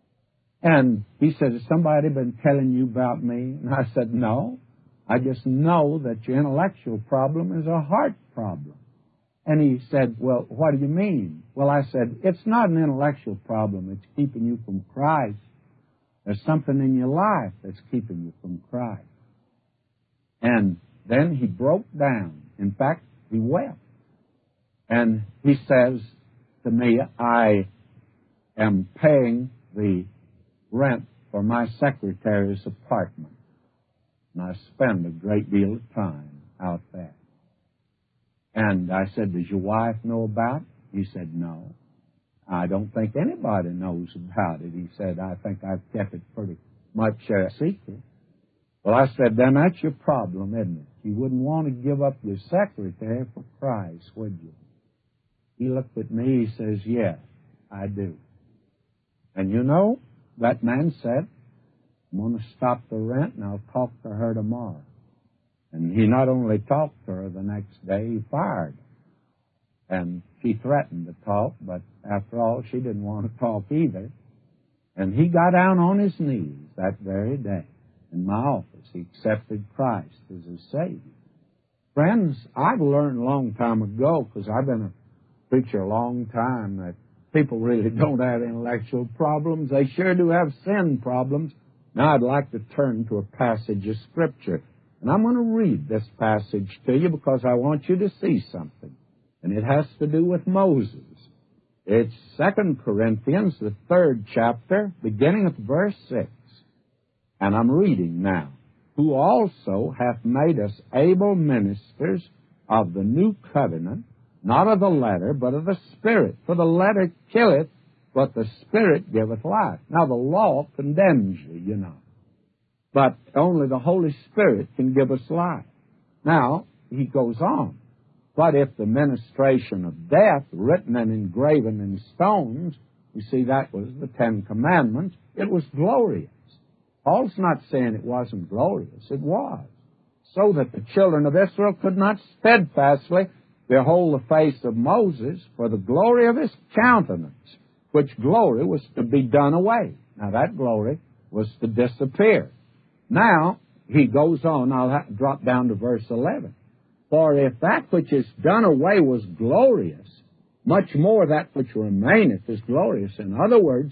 And he said, has somebody been telling you about me? And I said, no. I just know that your intellectual problem is a heart problem. And he said, well, what do you mean? Well, I said, it's not an intellectual problem. It's keeping you from Christ. There's something in your life that's keeping you from Christ. And then he broke down. In fact, he wept. And he says to me, I am paying the rent for my secretary's apartment. And I spend a great deal of time out there. And I said, does your wife know about it? He said, no. I don't think anybody knows about it. He said, I think I've kept it pretty much a secret. Well, I said, then that's your problem, isn't it? You wouldn't want to give up your secretary for Christ, would you? He looked at me, he says, yes, I do. And that man said, I'm going to stop the rent and I'll talk to her tomorrow. And he not only talked to her the next day, he fired her. And she threatened to talk, but after all, she didn't want to talk either. And he got down on his knees that very day in my office. He accepted Christ as his Savior. Friends, I've learned a long time ago, because I've been a preacher a long time, that people really don't have intellectual problems. They sure do have sin problems. Now I'd like to turn to a passage of Scripture. And I'm going to read this passage to you because I want you to see something. And it has to do with Moses. It's 2 Corinthians, the 3rd chapter, beginning at verse 6. And I'm reading now. Who also hath made us able ministers of the new covenant, not of the letter, but of the Spirit. For the letter killeth, but the Spirit giveth life. Now the law condemns you, But only the Holy Spirit can give us life. Now, he goes on. But if the ministration of death, written and engraven in stones, you see that was the 10 Commandments, it was glorious. Paul's not saying it wasn't glorious. It was. So that the children of Israel could not steadfastly behold the face of Moses for the glory of his countenance, which glory was to be done away. Now that glory was to disappear. Now, he goes on, I'll have to drop down to verse 11. For if that which is done away was glorious, much more that which remaineth is glorious. In other words,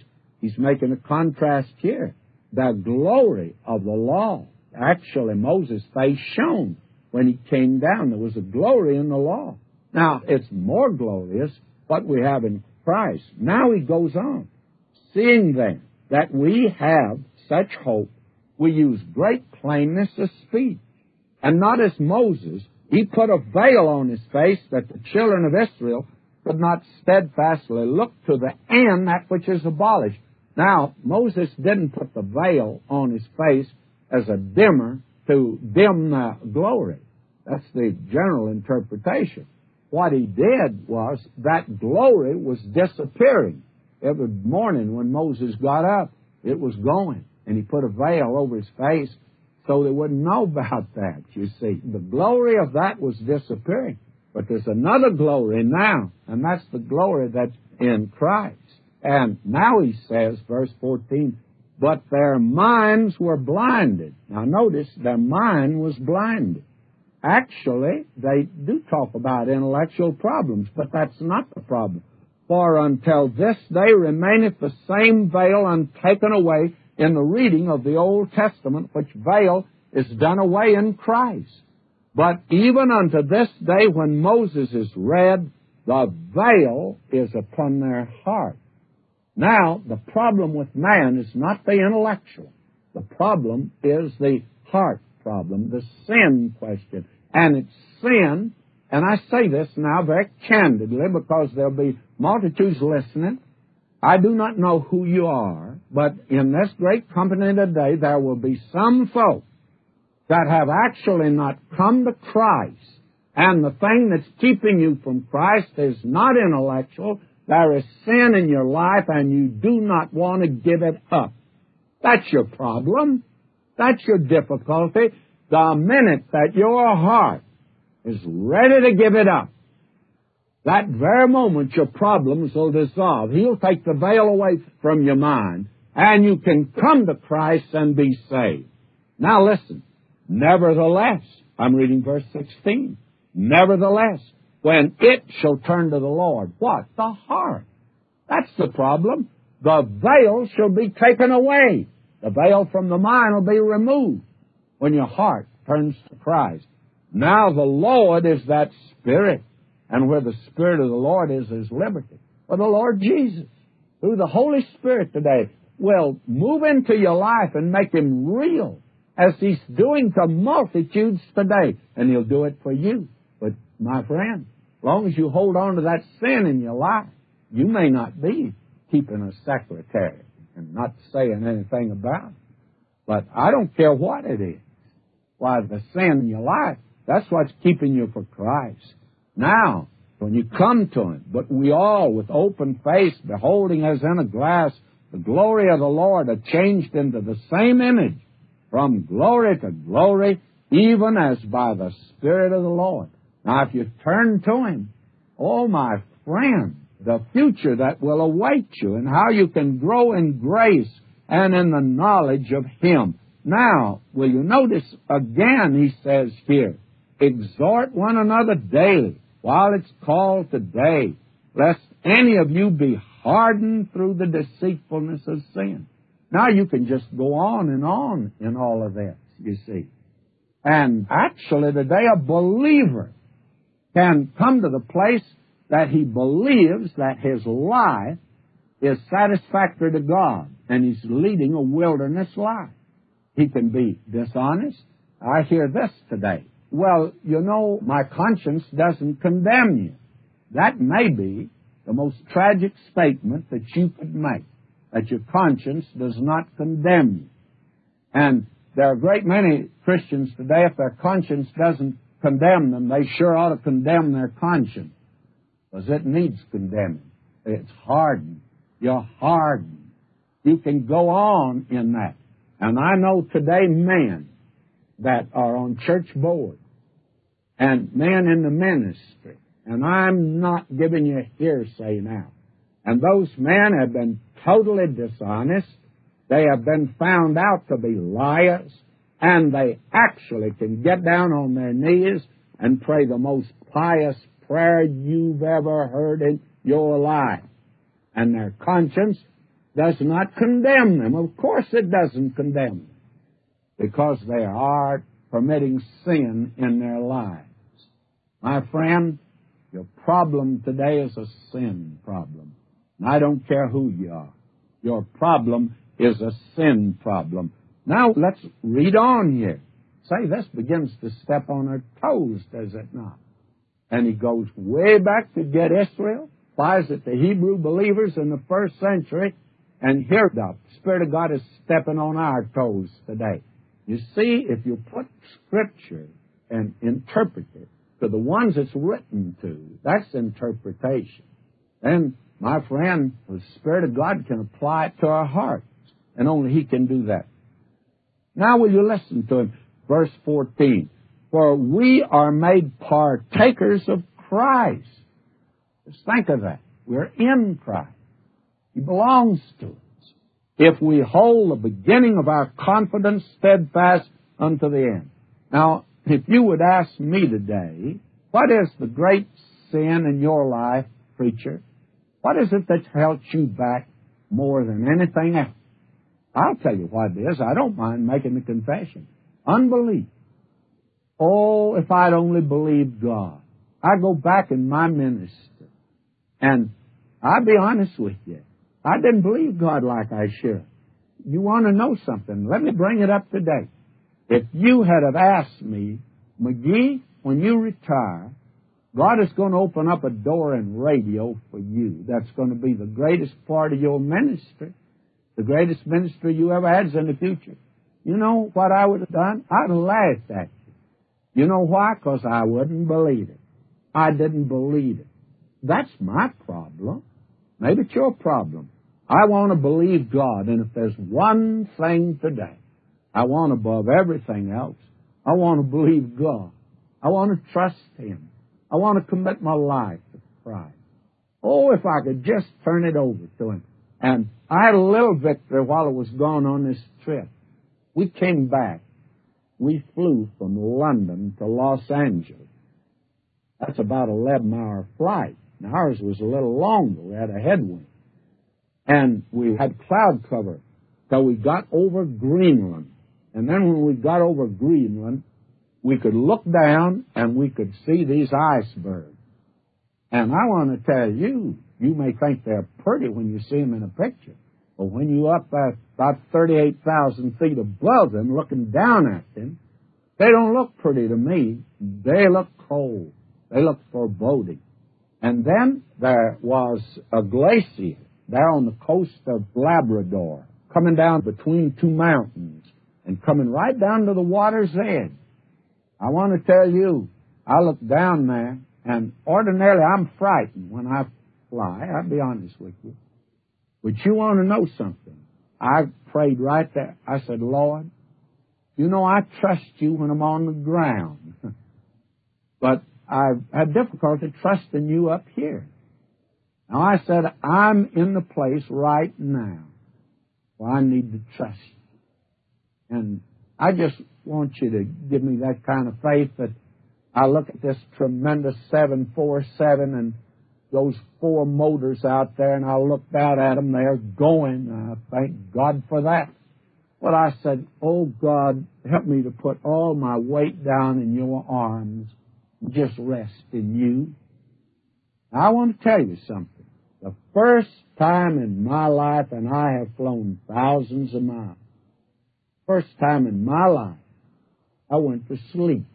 He's making a contrast here. The glory of the law. Actually, Moses' face shone when he came down. There was a glory in the law. Now, it's more glorious what we have in Christ. Now he goes on. Seeing then that we have such hope, we use great plainness of speech. And not as Moses, he put a veil on his face that the children of Israel could not steadfastly look to the end that which is abolished. Now, Moses didn't put the veil on his face as a dimmer to dim the glory. That's the general interpretation. What he did was that glory was disappearing. Every morning when Moses got up, it was going. And he put a veil over his face so they wouldn't know about that, you see. The glory of that was disappearing. But there's another glory now, and that's the glory that's in Christ. And now he says, verse 14, but their minds were blinded. Now notice, their mind was blinded. Actually, they do talk about intellectual problems, but that's not the problem. For until this day remaineth the same veil untaken away in the reading of the Old Testament, which veil is done away in Christ. But even unto this day when Moses is read, the veil is upon their heart. Now, the problem with man is not the intellectual. The problem is the heart problem, the sin question. And it's sin, and I say this now very candidly because there'll be multitudes listening. I do not know who you are, but in this great company today, there will be some folk that have actually not come to Christ. And the thing that's keeping you from Christ is not intellectual. There is sin in your life, and you do not want to give it up. That's your problem. That's your difficulty. The minute that your heart is ready to give it up, that very moment your problems will dissolve. He'll take the veil away from your mind, and you can come to Christ and be saved. Now listen. Nevertheless, I'm reading verse 16. Nevertheless, when it shall turn to the Lord, what? The heart. That's the problem. The veil shall be taken away. The veil from the mind will be removed when your heart turns to Christ. Now the Lord is that Spirit, and where the Spirit of the Lord is liberty. For the Lord Jesus, through the Holy Spirit today, will move into your life and make Him real, as He's doing to multitudes today. And He'll do it for you. But, my friend, as long as you hold on to that sin in your life, you may not be keeping a secretary and not saying anything about it. But I don't care what it is. Why, the sin in your life, that's what's keeping you for Christ. Now, when you come to Him, but we all, with open face, beholding as in a glass the glory of the Lord, are changed into the same image, from glory to glory, even as by the Spirit of the Lord. Now, if you turn to Him, oh, my friend, the future that will await you and how you can grow in grace and in the knowledge of Him. Now, will you notice again, he says here, exhort one another daily while it's called today, lest any of you be hardened through the deceitfulness of sin. Now you can just go on in all of this, you see. And actually today a believer can come to the place that he believes that his life is satisfactory to God and he's leading a wilderness life. He can be dishonest. I hear this today. Well, you know, my conscience doesn't condemn you. That may be the most tragic statement that you could make, that your conscience does not condemn you. And there are a great many Christians today, if their conscience doesn't condemn them, they sure ought to condemn their conscience, because it needs condemning. It's hardened. You're hardened. You can go on in that. And I know today men that are on church boards and men in the ministry, and I'm not giving you hearsay now, and those men have been totally dishonest. They have been found out to be liars, and they actually can get down on their knees and pray the most pious prayer you've ever heard in your life. And their conscience does not condemn them. Of course it doesn't condemn them, because they are permitting sin in their lives. My friend, your problem today is a sin problem. And I don't care who you are. Your problem is a sin problem. Now, let's read on here. Say, this begins to step on our toes, does it not? And he goes way back to get Israel, applies it to Hebrew believers in the first century, and here the Spirit of God is stepping on our toes today. You see, if you put Scripture and interpret it to the ones it's written to, that's interpretation. Then, my friend, the Spirit of God can apply it to our hearts, and only He can do that. Now will you listen to him? Verse 14. For we are made partakers of Christ. Just think of that. We're in Christ. He belongs to us. If we hold the beginning of our confidence steadfast unto the end. Now, if you would ask me today, what is the great sin in your life, preacher? What is it that held you back more than anything else? I'll tell you what it is. I don't mind making the confession. Unbelief. Oh, if I'd only believed God. I go back in my ministry, and I'll be honest with you. I didn't believe God like I should. You want to know something? Let me bring it up today. If you had have asked me, McGee, when you retire, God is going to open up a door in radio for you. That's going to be the greatest part of your ministry. The greatest ministry you ever had is in the future. You know what I would have done? I'd have laughed at you. You know why? Because I wouldn't believe it. I didn't believe it. That's my problem. Maybe it's your problem. I want to believe God, and if there's one thing today I want above everything else, I want to believe God. I want to trust Him. I want to commit my life to Christ. Oh, if I could just turn it over to Him. And I had a little victory while I was gone on this trip. We came back. We flew from London to Los Angeles. That's about an 11-hour flight. Now, ours was a little longer. We had a headwind. And we had cloud cover till we got over Greenland. And then when we got over Greenland, we could look down and we could see these icebergs. And I want to tell you, you may think they're pretty when you see them in a picture. But when you're up at about 38,000 feet above them, looking down at them, they don't look pretty to me. They look cold. They look foreboding. And then there was a glacier there on the coast of Labrador, coming down between two mountains and coming right down to the water's edge. I want to tell you, I look down there, and ordinarily I'm frightened when I fly. I'll be honest with you. But you want to know something? I prayed right there. I said, Lord, you know I trust you when I'm on the ground. But I've had difficulty trusting you up here. Now I said, I'm in the place right now where I need to trust you. And I just want you to give me that kind of faith that I look at this tremendous 747 and those four motors out there, and I looked out at them. They're going. Thank God for that. But I said, oh, God, help me to put all my weight down in your arms and just rest in you. Now, I want to tell you something. The first time in my life, and I have flown thousands of miles, first time in my life, I went to sleep.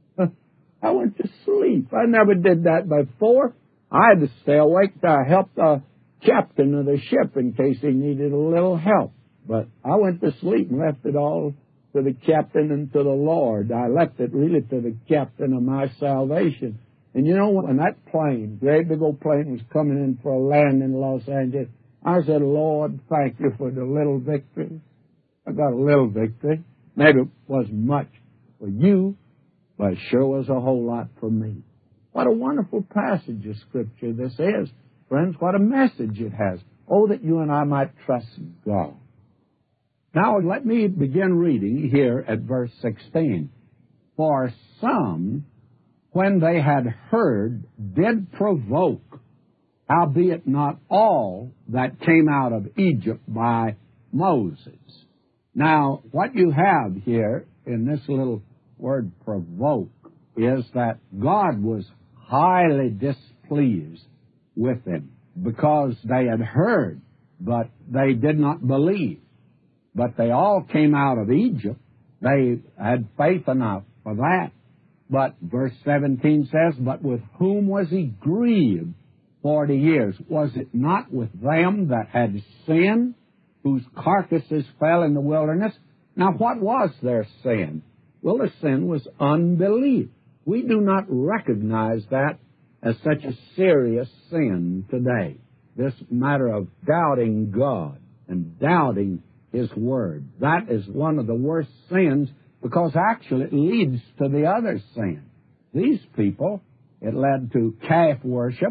I went to sleep. I never did that before. I had to stay awake to help the captain of the ship in case he needed a little help. But I went to sleep and left it all to the captain and to the Lord. I left it really to the captain of my salvation. And you know, when that plane, great big old plane, was coming in for a land in Los Angeles, I said, Lord, thank you for the little victory. I got a little victory. Maybe it wasn't much for you, but it sure was a whole lot for me. What a wonderful passage of Scripture this is. Friends, what a message it has. Oh, that you and I might trust God. Now, let me begin reading here at verse 16. For some, when they had heard, did provoke. howbeit not all that came out of Egypt by Moses. Now, what you have here in this little word provoke is that God was highly displeased with them because they had heard, but they did not believe. But they all came out of Egypt. They had faith enough for that. But verse 17 says, but with whom was he grieved 40 years? Was it not with them that had sinned, whose carcasses fell in the wilderness? Now, what was their sin? Well, the sin was unbelief. We do not recognize that as such a serious sin today. This matter of doubting God and doubting His Word. That is one of the worst sins because actually it leads to the other sin. These people, it led to calf worship,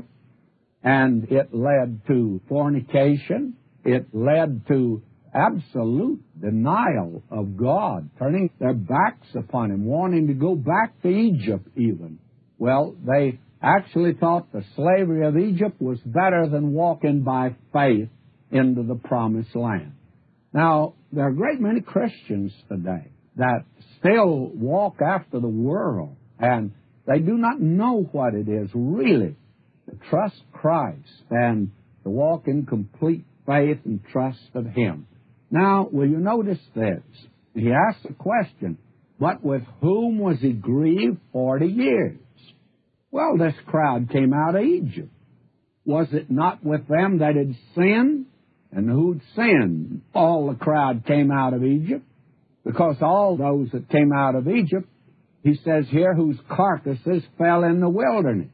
and it led to fornication. It led to absolute denial of God, turning their backs upon Him, wanting to go back to Egypt even. Well, they actually thought the slavery of Egypt was better than walking by faith into the promised land. Now, there are a great many Christians today that still walk after the world, and they do not know what it is really to trust Christ and to walk in complete faith and trust of Him. Now, will you notice this? He asks a question, but with whom was he grieved 40 years? Well, this crowd came out of Egypt. Was it not with them that had sinned? And who'd sinned? All the crowd came out of Egypt. Because all those that came out of Egypt, he says here, whose carcasses fell in the wilderness.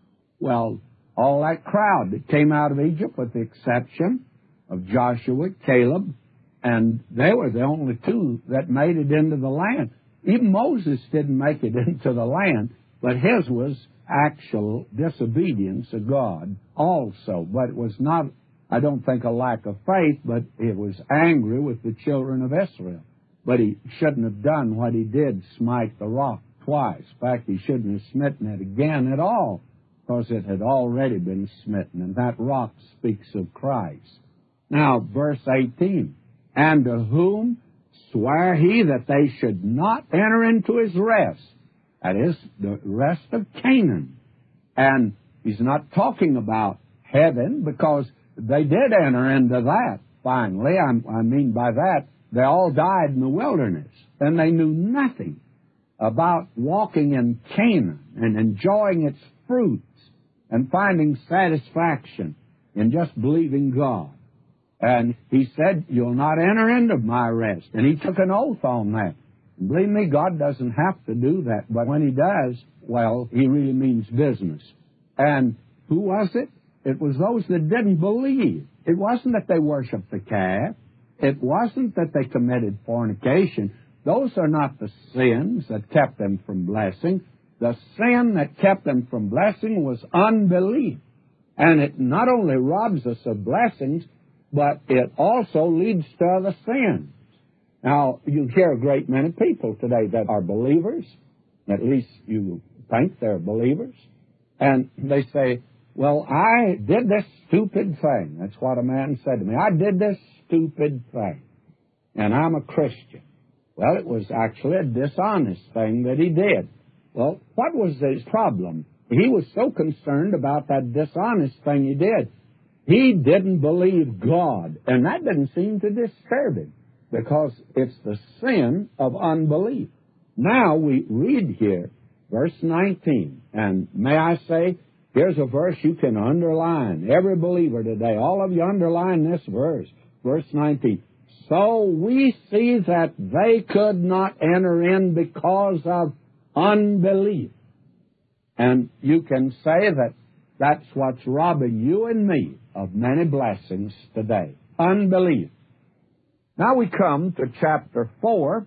Well, all that crowd that came out of Egypt, with the exception of Joshua, Caleb, and they were the only two that made it into the land. Even Moses didn't make it into the land, but his was actual disobedience of God also. But it was not, I don't think, a lack of faith, but it was angry with the children of Israel. But he shouldn't have done what he did, smite the rock twice. In fact, he shouldn't have smitten it again at all, because it had already been smitten, and that rock speaks of Christ. Now, verse 18, and to whom sware he that they should not enter into his rest? That is, the rest of Canaan. And he's not talking about heaven, because they did enter into that finally. I mean by that, they all died in the wilderness, and they knew nothing about walking in Canaan and enjoying its fruits and finding satisfaction in just believing God. And he said, you'll not enter into my rest. And he took an oath on that. And believe me, God doesn't have to do that. But when he does, well, he really means business. And who was it? It was those that didn't believe. It wasn't that they worshiped the calf. It wasn't that they committed fornication. Those are not the sins that kept them from blessing. The sin that kept them from blessing was unbelief. And it not only robs us of blessings, but it also leads to other sins. Now, you hear a great many people today that are believers. At least you think they're believers. And they say, well, I did this stupid thing. That's what a man said to me. I did this stupid thing, and I'm a Christian. Well, it was actually a dishonest thing that he did. Well, what was his problem? He was so concerned about that dishonest thing he did. He didn't believe God, and that didn't seem to disturb him, because it's the sin of unbelief. Now we read here, verse 19, and may I say, here's a verse you can underline. Every believer today, all of you underline this verse. Verse 19. So we see that they could not enter in because of unbelief. And you can say that that's what's robbing you and me of many blessings today. Unbelief. Now we come to chapter 4,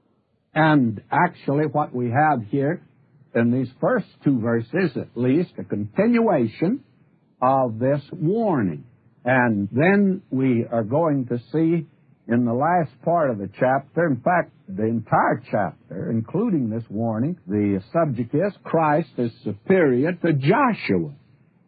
and actually what we have here in these first two verses, at least, a continuation of this warning. And then we are going to see in the last part of the chapter, in fact, the entire chapter, including this warning, the subject is Christ is superior to Joshua.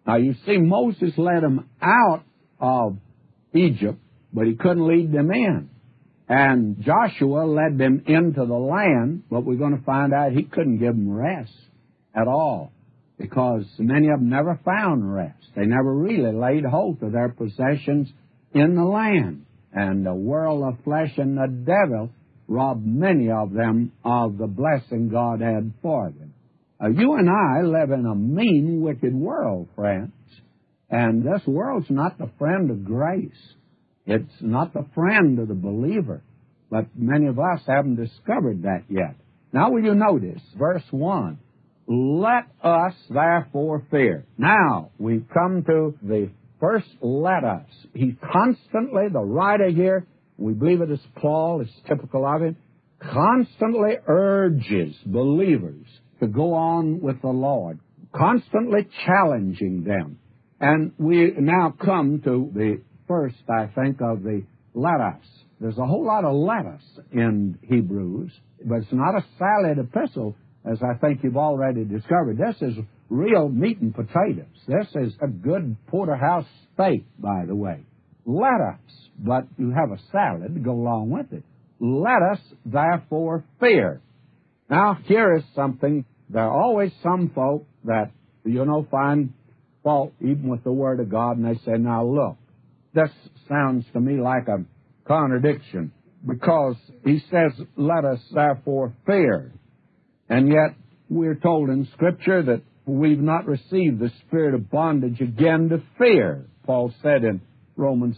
Now, you see, Moses led them out of Egypt, but he couldn't lead them in. And Joshua led them into the land, but we're going to find out he couldn't give them rest at all, because many of them never found rest. They never really laid hold of their possessions in the land. And the world of flesh and the devil robbed many of them of the blessing God had for them. You and I live in a mean, wicked world, friends. And this world's not the friend of grace. It's not the friend of the believer. But many of us haven't discovered that yet. Now will you notice, verse 1, let us therefore fear. Now, we've come to the first let us. He constantly, the writer here, we believe it is Paul, it's typical of him, constantly urges believers to go on with the Lord, constantly challenging them. And we now come to the first, I think, of the let us. There's a whole lot of let us in Hebrews, but it's not a salad epistle, as I think you've already discovered. This is real meat and potatoes. This is a good porterhouse steak, by the way. Let us, but you have a salad to go along with it. Let us therefore fear. Now, here is something. There are always some folk that, find fault even with the Word of God, and they say, now look, this sounds to me like a contradiction, because he says, let us therefore fear. And yet, we're told in Scripture that we've not received the spirit of bondage again to fear. Paul said in Romans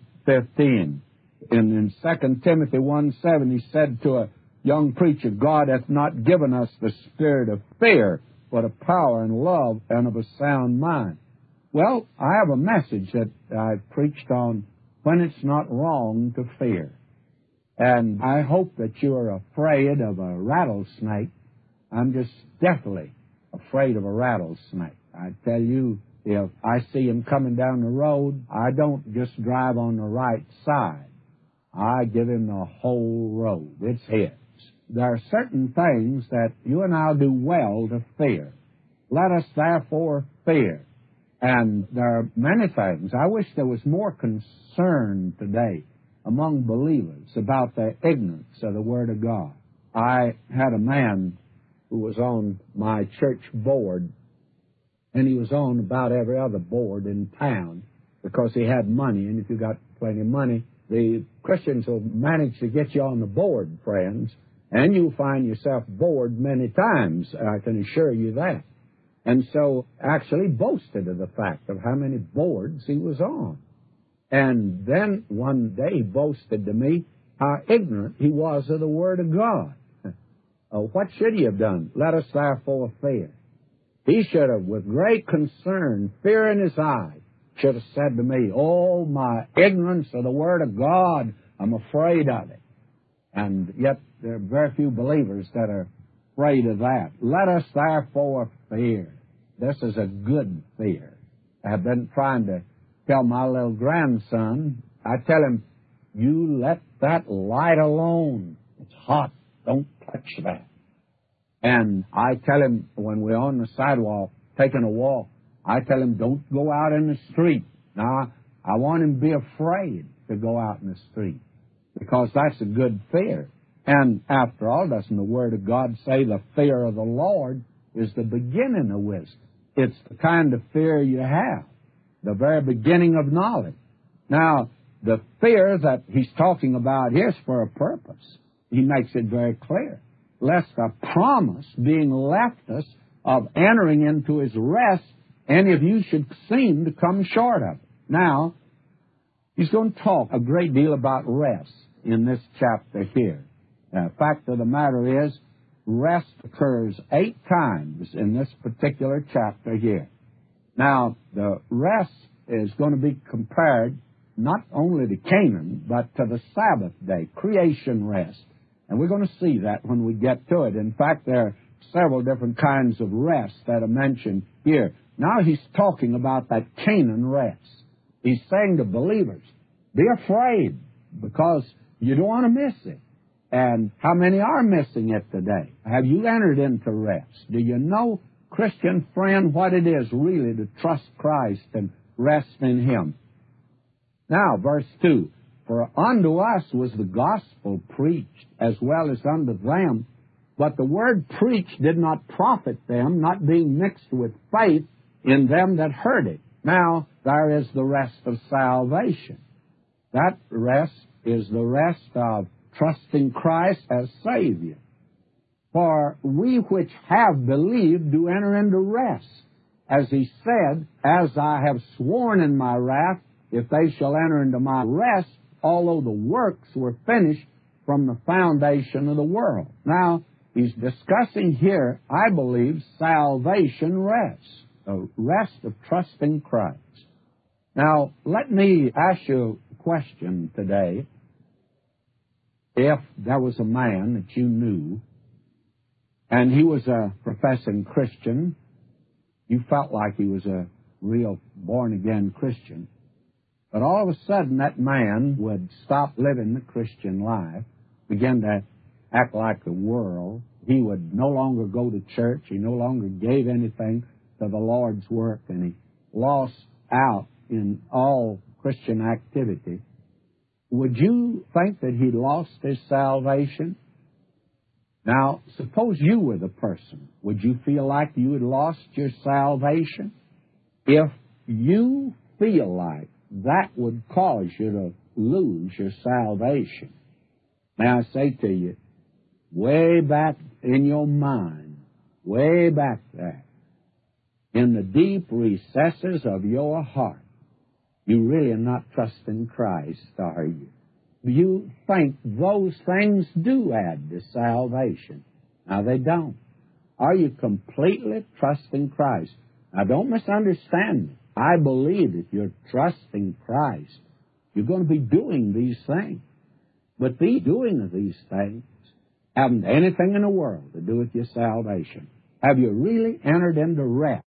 8:15. In 2 Timothy 1:7, he said to a young preacher, God hath not given us the spirit of fear, but of power and love and of a sound mind. Well, I have a message that I've preached on when it's not wrong to fear. And I hope that you're afraid of a rattlesnake. I'm just deathly afraid of a rattlesnake. I tell you, if I see him coming down the road, I don't just drive on the right side. I give him the whole road. It's his. There are certain things that you and I'll do well to fear. Let us therefore fear. And there are many things. I wish there was more concern today among believers about their ignorance of the Word of God. I had a man who was on my church board, and he was on about every other board in town because he had money, and if you got plenty of money, the Christians will manage to get you on the board, friends, and you'll find yourself bored many times, I can assure you that. And so actually boasted of the fact of how many boards he was on. And then one day he boasted to me how ignorant he was of the Word of God. What should he have done? Let us therefore fear. He should have, with great concern, fear in his eye, should have said to me, oh, my ignorance of the Word of God, I'm afraid of it. And yet there are very few believers that are afraid of that. Let us therefore fear. This is a good fear. I've been trying to tell my little grandson, I tell him, you let that light alone. It's hot. Don't touch that. And I tell him, when we're on the sidewalk taking a walk, I tell him, don't go out in the street. Now, I want him to be afraid to go out in the street, because that's a good fear. And after all, doesn't the Word of God say the fear of the Lord is the beginning of wisdom? It's the kind of fear you have, the very beginning of knowledge. Now, the fear that he's talking about here is for a purpose. He makes it very clear. Lest a promise being left us of entering into his rest, any of you should seem to come short of it. Now, he's going to talk a great deal about rest in this chapter here. The fact of the matter is, rest occurs 8 times in this particular chapter here. Now, the rest is going to be compared not only to Canaan, but to the Sabbath day, creation rest. And we're going to see that when we get to it. In fact, there are several different kinds of rest that are mentioned here. Now he's talking about that Canaan rest. He's saying to believers, be afraid, because you don't want to miss it. And how many are missing it today? Have you entered into rest? Do you know Christian friend, what it is really to trust Christ and rest in Him. Now, verse 2, for unto us was the gospel preached, as well as unto them. But the word preached did not profit them, not being mixed with faith in them that heard it. Now, there is the rest of salvation. That rest is the rest of trusting Christ as Savior. For we which have believed do enter into rest. As He said, as I have sworn in my wrath, if they shall enter into my rest, although the works were finished from the foundation of the world. Now, He's discussing here, I believe, salvation rest, the rest of trusting Christ. Now, let me ask you a question today. If there was a man that you knew, and he was a professing Christian, you felt like he was a real born-again Christian, but all of a sudden that man would stop living the Christian life, begin to act like the world. He would no longer go to church. He no longer gave anything to the Lord's work, and he lost out in all Christian activity. Would you think that he lost his salvation? Now, suppose you were the person. Would you feel like you had lost your salvation? If you feel like that would cause you to lose your salvation, may I say to you, way back in your mind, way back there, in the deep recesses of your heart, you really are not trusting Christ, are you? You think those things do add to salvation. Now, they don't. Are you completely trusting Christ? Now, don't misunderstand me. I believe if you're trusting Christ, you're going to be doing these things. But the doing of these things haven't anything in the world to do with your salvation. Have you really entered into rest?